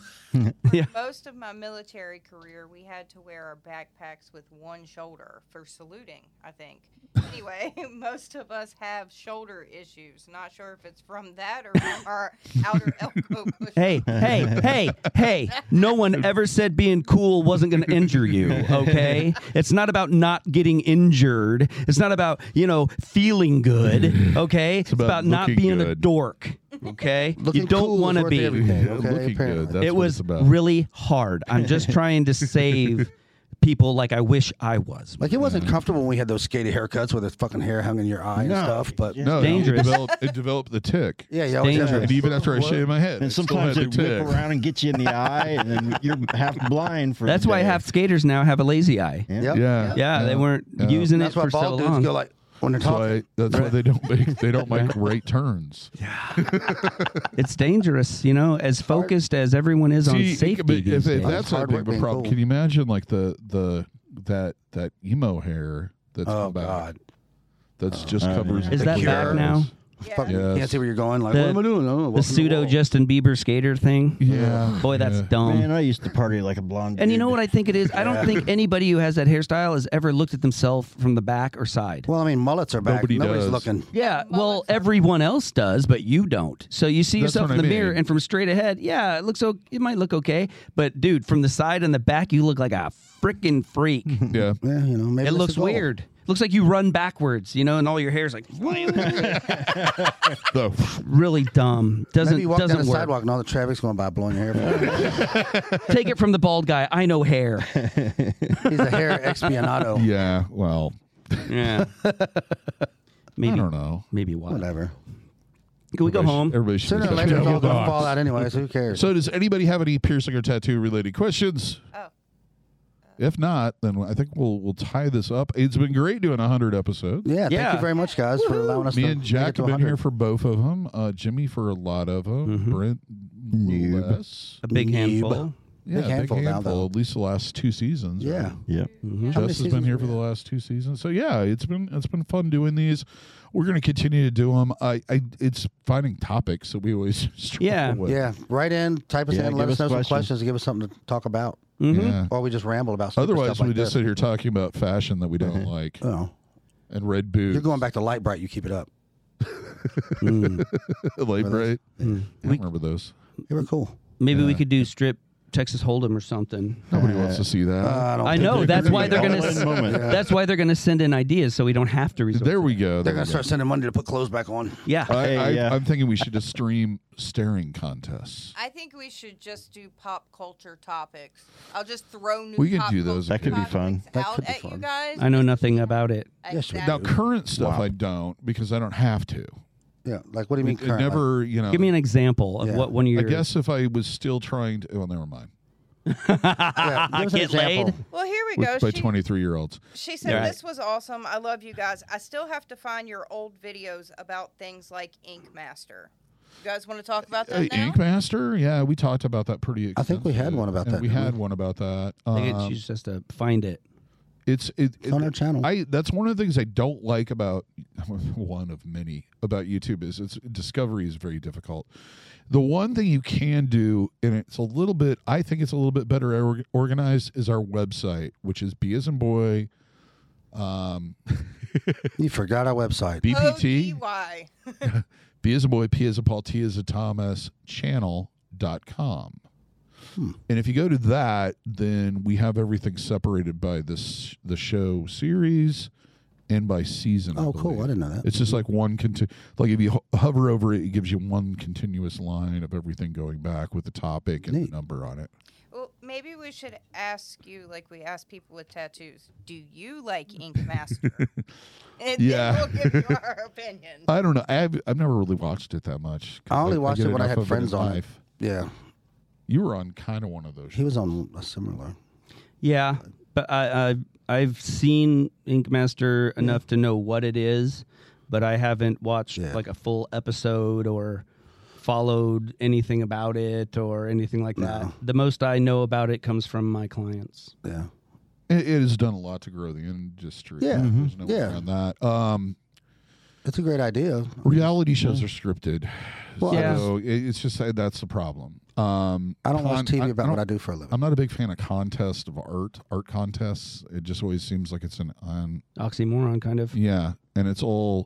Most of my military career, we had to wear our backpacks with one shoulder for saluting, I think. Anyway, most of us have shoulder issues. Not sure if it's from that or from our outer elbow push. Hey, hey, hey, hey. No one ever said being cool wasn't going to injure you, okay? It's not about not getting injured. It's not about, you know, feeling good, okay? It's, about about, not looking being a good. dork, okay? Looking you don't cool is want to worth be. everything, Yeah, okay, looking apparently. good. That's It what was it's about. really hard. I'm just trying to save people like I wish I was. Like, it wasn't comfortable when we had those skated haircuts where the fucking hair hung in your eye and No, stuff. But yeah. No, Dangerous. It developed, it developed the tick. yeah, you always have dangerous. And even after I shaved my head, And it still sometimes had it the whip tick. around and get you in the eye, and then you're half blind for. That's the why day. half skaters now have a lazy eye. Yeah. Yep. Yeah, Yeah, they weren't Yeah. using That's it why for so bald dudes long. go like when they're That's talking. why. That's why they don't make they don't make right turns. It's dangerous, you know, as focused as everyone is on See, safety. but if, these if days. that's that Hard big work of a being problem, cool. can you imagine like the the that that emo hair that's Oh come back, God, that's just Oh, covers. yeah. Is The that Cure. back now? Yeah. fucking Yes. can't see where you're going. Like, The- what am I doing? Oh, The welcome to pseudo world. Justin Bieber skater thing. Yeah, Boy, that's yeah. dumb. Man, I used to party like a blonde. And you dude. know what I think it is? I don't think anybody who has that hairstyle has ever looked at themselves from the back or side. Well, I mean, mullets are back. Nobody Nobody's does. looking. Yeah, well, Mullets are- everyone else does, but you don't. So you see That's yourself what in the I mirror, mean. and from straight ahead, yeah, it looks. O- it might look okay, but dude, from the side and the back, you look like a freaking freak. Yeah, Yeah, you know, maybe It that's looks the goal. weird. Looks like you run backwards, you know, and all your hair's like the, really dumb. Doesn't Maybe you walk down doesn't the work. sidewalk and all the traffic's going by blowing your hair. Take it from the bald guy. I know hair. He's a hair expianado. yeah. Well, Yeah. Maybe. I don't know. Maybe what? Whatever. Can we go Everybody- home? Everybody should Sooner or just later, it's go all going to back. fall out anyway, so who cares? So, does anybody have any piercing or tattoo related questions? Oh. If not, then I think we'll we'll tie this up. It's been great doing a hundred episodes. yeah, thank Yeah. you very much, guys, for allowing us Me to and make Jack it to have been one hundred. here for both of them. Uh, Jimmy for a lot of them. Mhm. Brent a little Noob. less. A big Noob. handful. Yeah, big handful handful. now, though. At least the last two seasons. Yeah. right? Yep. Mhm. How many Jess has been seasons here are for the we last two seasons. So yeah, it's been it's been fun doing these. We're going to continue to do them. I, I it's finding topics that we always struggle Yeah. with. Yeah, write in, type us Yeah, in, and give let us us know some questions. questions and give us something to talk about. Mhm. Yeah. Or we just ramble about stupid Otherwise, stuff we like just this. sit here talking about fashion that we don't like Oh, and red boots. you're going back to Light Bright. You keep it up. Mm. Light bright. Mm. I don't remember those. You were cool. Maybe we Yeah. could do strip Texas Hold'em or something. Nobody wants to see that. Uh, I, don't I think know. they're That's gonna why do they're that. gonna. All in s- moment. Yeah. That's why they're gonna send in ideas, so we don't have to resort. there we go. They're There going we to start go. sending money to put clothes back on. Yeah. I, Hey, I, yeah. I'm thinking we should just stream staring contests. I think we should just do pop culture topics. I'll just throw new We could pop do those. culture That could be topics fun. That out could be at you fun. guys. I know nothing about it. Yes, we Now, Exactly. current stuff Wow. I don't because I don't have to. Yeah, like what do you mean It, it currently? never, you know. Give me an example of Yeah. what one of I your. guess if I was still trying to, well, never mind. Yeah, give us an Get example. laid. Well, here we With, go. by She, twenty-three year olds. she said Right. this was awesome. I love you guys. I still have to find your old videos about things like Ink Master. You guys want to talk about that Uh, now? Ink Master, yeah, we talked about that pretty. I think we had one about and that, We didn't had we? one about that. I think Um, it's you just to find it. it's it, It's on it- our channel. I that's one of the things I don't like about one of many about YouTube is its discovery is very difficult. The one thing you can do, and it's a little bit, I think it's a little bit better or- organized, is our website, which is B as in boy, um, You forgot our website. B P O T, D Y. B as in boy, P as in Paul, T as in Thomas, channel dot com. Hmm. And if you go to that, then we have everything separated by this the show series and by season. I Oh, cool. believe. I didn't know that. It's just like one conti- like if you ho- hover over it, it gives you one continuous line of everything going back with the topic and Neat. the number on it. Well, maybe we should ask you, like we ask people with tattoos, do you like Ink Master? And Yeah. then we'll give you our opinion. I don't know. I've I've never really watched it that much. 'cause I only watched get it when I enough had of friends in on it. life. Yeah, You were on kind of one of those. he was on a similar. Yeah, but I, I I've seen Ink Master enough to know what it is, but I haven't watched Yeah. like a full episode or followed anything about it or anything like that. No. The most I know about it comes from my clients. Yeah, It, it has done a lot to grow the industry. Yeah. There's no way Yeah. around that. Um, It's a great idea. Reality shows are scripted. Well, Yeah. So it, it's just uh, that's the problem. Um, I don't watch T V I- about I what don't- I do for a living. I'm not a big fan of contests of art, art contests. It just always seems like it's an on, Oxymoron, kind of. yeah, and it's all.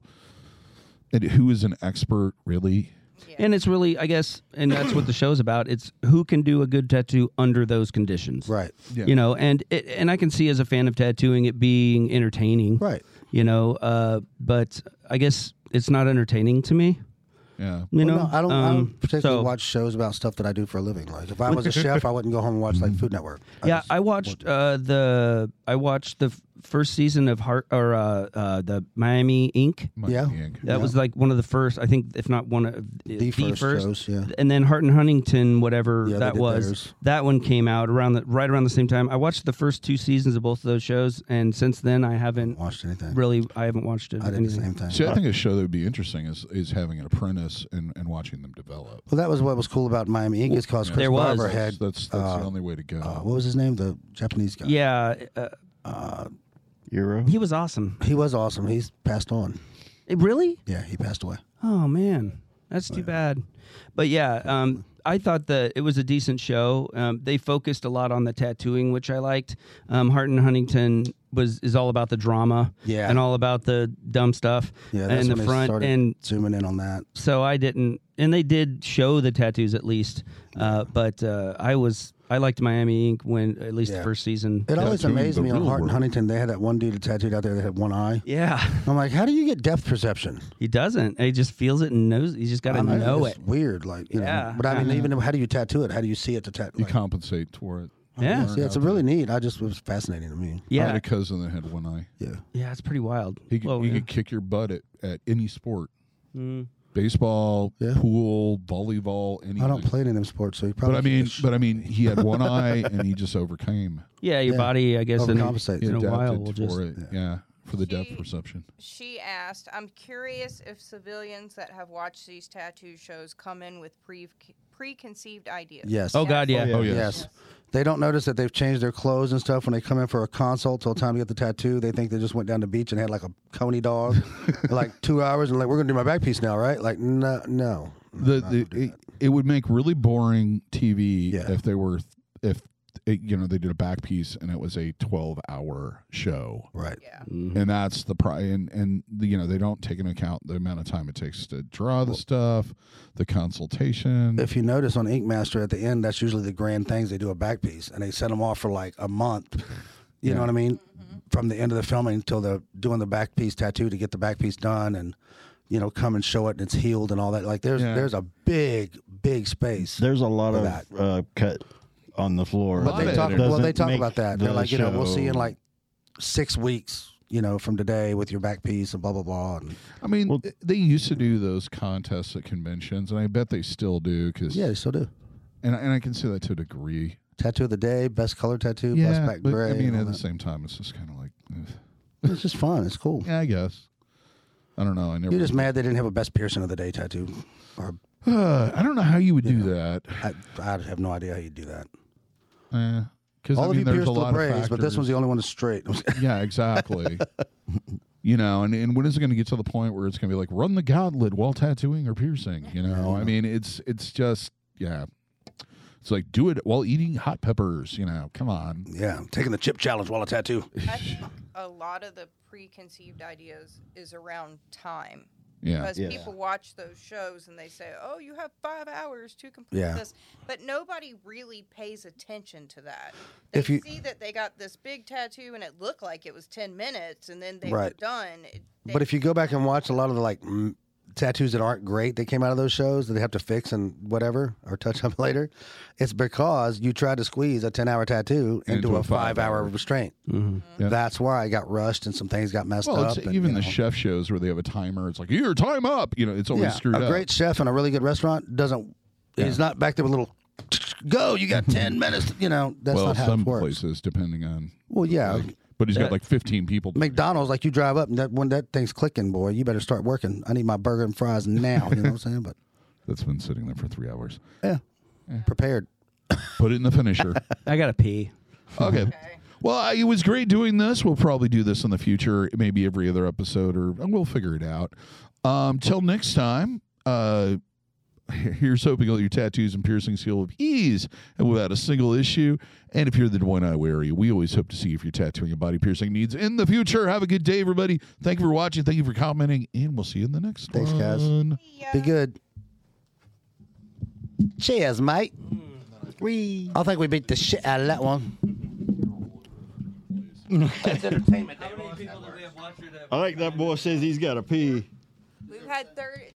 And who is an expert, really? Yeah. And it's really, I guess, and that's what the show's about. It's who can do a good tattoo under those conditions. Right. Yeah. You know, and it, and I can see as a fan of tattooing it being entertaining. Right. You know, uh, but I guess it's not entertaining to me. Yeah. You Well, know, no, I don't. I Um, don't particularly so- watch shows about stuff that I do for a living. Like if I was a chef, I wouldn't go home and watch like Food Network. I Yeah, just- I watched uh, the I watched the f- first season of Heart or uh, uh, the Miami Ink. Might Yeah. be ink. That Yeah. was like one of the first, I think, if not one of the first, shows. Yeah. And then Hart and Huntington, whatever Yeah, they that did was, theirs. that one came out around the right around the same time. I watched the first two seasons of both of those shows, and since then I haven't Watched anything? really, I haven't watched it. I did the anything. same thing. See, I think a show that would be interesting is is having an apprentice and, and watching them develop. Well, that was what was cool about Miami Ink. Is because Chris There was. Barber had That's that's uh, the only way to go. uh, what was his name? The Japanese guy. Yeah, uh, Uh, Euro. he was awesome. he was awesome. He's passed on. Eh, really? Yeah, he passed away. Oh man, that's too bad. But yeah, um, I thought that it was a decent show. Um, they focused a lot on the tattooing, which I liked. Um, Hart and Huntington was is all about the drama, Yeah. and all about the dumb stuff, Yeah, that's and when the they front. started And zooming in on that. so I didn't, and they did show the tattoos at least. Uh, but uh, I was I liked Miami Ink when at least Yeah. the first season. It always Tattooing amazed the me on real Hart and world. Huntington. They had that one dude tattooed out there that had one eye. Yeah, I'm like, how do you get depth perception? he doesn't. He just feels it and knows. He's just got to I mean, know it's it. Weird, like you Yeah. know. But I mean, Uh-huh. even how do you tattoo it? How do you see it to tattoo? you Like, compensate for it. Yeah. yeah, it's a really neat. I just it was fascinating to me. I had Yeah, a cousin that had one eye. Yeah. yeah, it's pretty wild. He could, Well, he yeah. could kick your butt at, at any sport. Mm. Baseball, Yeah. pool, volleyball, anything. I don't play any of them sports, so you But probably. I mean, but I mean, he had one eye and he just overcame. Yeah, your Yeah. body, I guess, in, a- Overcompensates. He in a adapted while will for just. it. Yeah. for the depth She- perception. She asked, I'm curious if civilians that have watched these tattoo shows come in with pre preconceived ideas. Yes. Oh God, yeah. Oh, yes. Yes. They don't notice that they've changed their clothes and stuff when they come in for a consult. Till the time to get the tattoo, they think they just went down the beach and had like a coney dog, for like two hours, and like we're gonna do my back piece now, right? Like no, no. The, not the gonna do it, it would make really boring T V Yeah. if they were if it, you know they did a back piece and it was a twelve hour show. Right. Yeah. Mhm. And that's the pri and and the, you know they don't take into account the amount of time it takes to draw the stuff, the consultation. If you notice on Ink Master at the end, that's usually the grand things. They do a back piece and they set them off for like a month. You Yeah. know what I mean? From the end of the filming until they're doing the back piece tattoo to get the back piece done and, you know, come and show it and it's healed and all that. Like there's Yeah. there's a big, big space. There's a lot For of that. uh, cut on the floor. But lot they of talk it well they doesn't talk make about that. They're the like, you know, we'll see you in show- like six weeks, you know, from today with your back piece and blah blah blah. And I mean, Well- they used to do those contests at conventions, and I bet they still do. Cause, yeah, they still do. and and I can see that to a degree. Tattoo of the day, best color tattoo, Yeah, best back but gray. I mean, and all at the that. same time, it's just kind of like, ugh. It's just fun. It's cool. yeah, I guess. I don't know. I never. You're just mad they didn't have a best piercing of the day tattoo. Or Uh, I don't know how you would do that. I, I have no idea how you do that. Because All I of mean, you there's pierced a lot the of braids, but this one's the only one that's straight. Yeah, exactly. You know, and, and when is it going to get to the point where it's going to be like run the gauntlet while tattooing or piercing? You know, I mean, it's it's just yeah, it's like do it while eating hot peppers. You know, come on. Yeah, I'm taking the chip challenge while a tattoo. I think a lot of the preconceived ideas is around time. Yeah, Because Yeah. people watch those shows and they say, "Oh, you have five hours to complete Yeah. this," but nobody really pays attention to that. They If you- see that they got this big tattoo and it looked like it was ten minutes, and then they Right. were done. It- they- But if you go back and watch a lot of the like m- tattoos that aren't great that came out of those shows that they have to fix and whatever or touch up later, it's because you tried to squeeze a ten hour tattoo into, Into a a five hour five-hour. restraint. Mhm. Yeah. That's why I got rushed and some things got messed well, up. it's and, even you the know. chef shows where they have a timer. It's like here, time up. You know, it's always Yeah, screwed a up. great chef in a really good restaurant doesn't. He's not back there with a little. Go! You got ten minutes. You know that's well, not how some it works. places, depending on. Well, yeah. like, but he's Yeah. got like fifteen people. McDonald's, like you drive up and that when that thing's clicking, boy, you better start working. I need my burger and fries now. You know what I'm saying? But That's been sitting there for three hours. yeah, prepared. Put it in the finisher. I gotta pee. Okay. Okay. Well, I- it was great doing this. We'll probably do this in the future, maybe every other episode, or we'll figure it out. Um, till next time, uh, here's hoping all your tattoos and piercings heal with ease and without a single issue. And if you're the Des Moines, Iowa area, we always hope to see if you're tattooing and body piercing needs in the future. Have a good day, everybody. Thank you for watching. Thank you for commenting, and we'll see you in the next Thanks, one. guys. Be good. Cheers, mate. We. I think we beat the shit out of that one. That's entertainment. How many people do we have watching? I like that boy says he's got a pee. We've had thirty.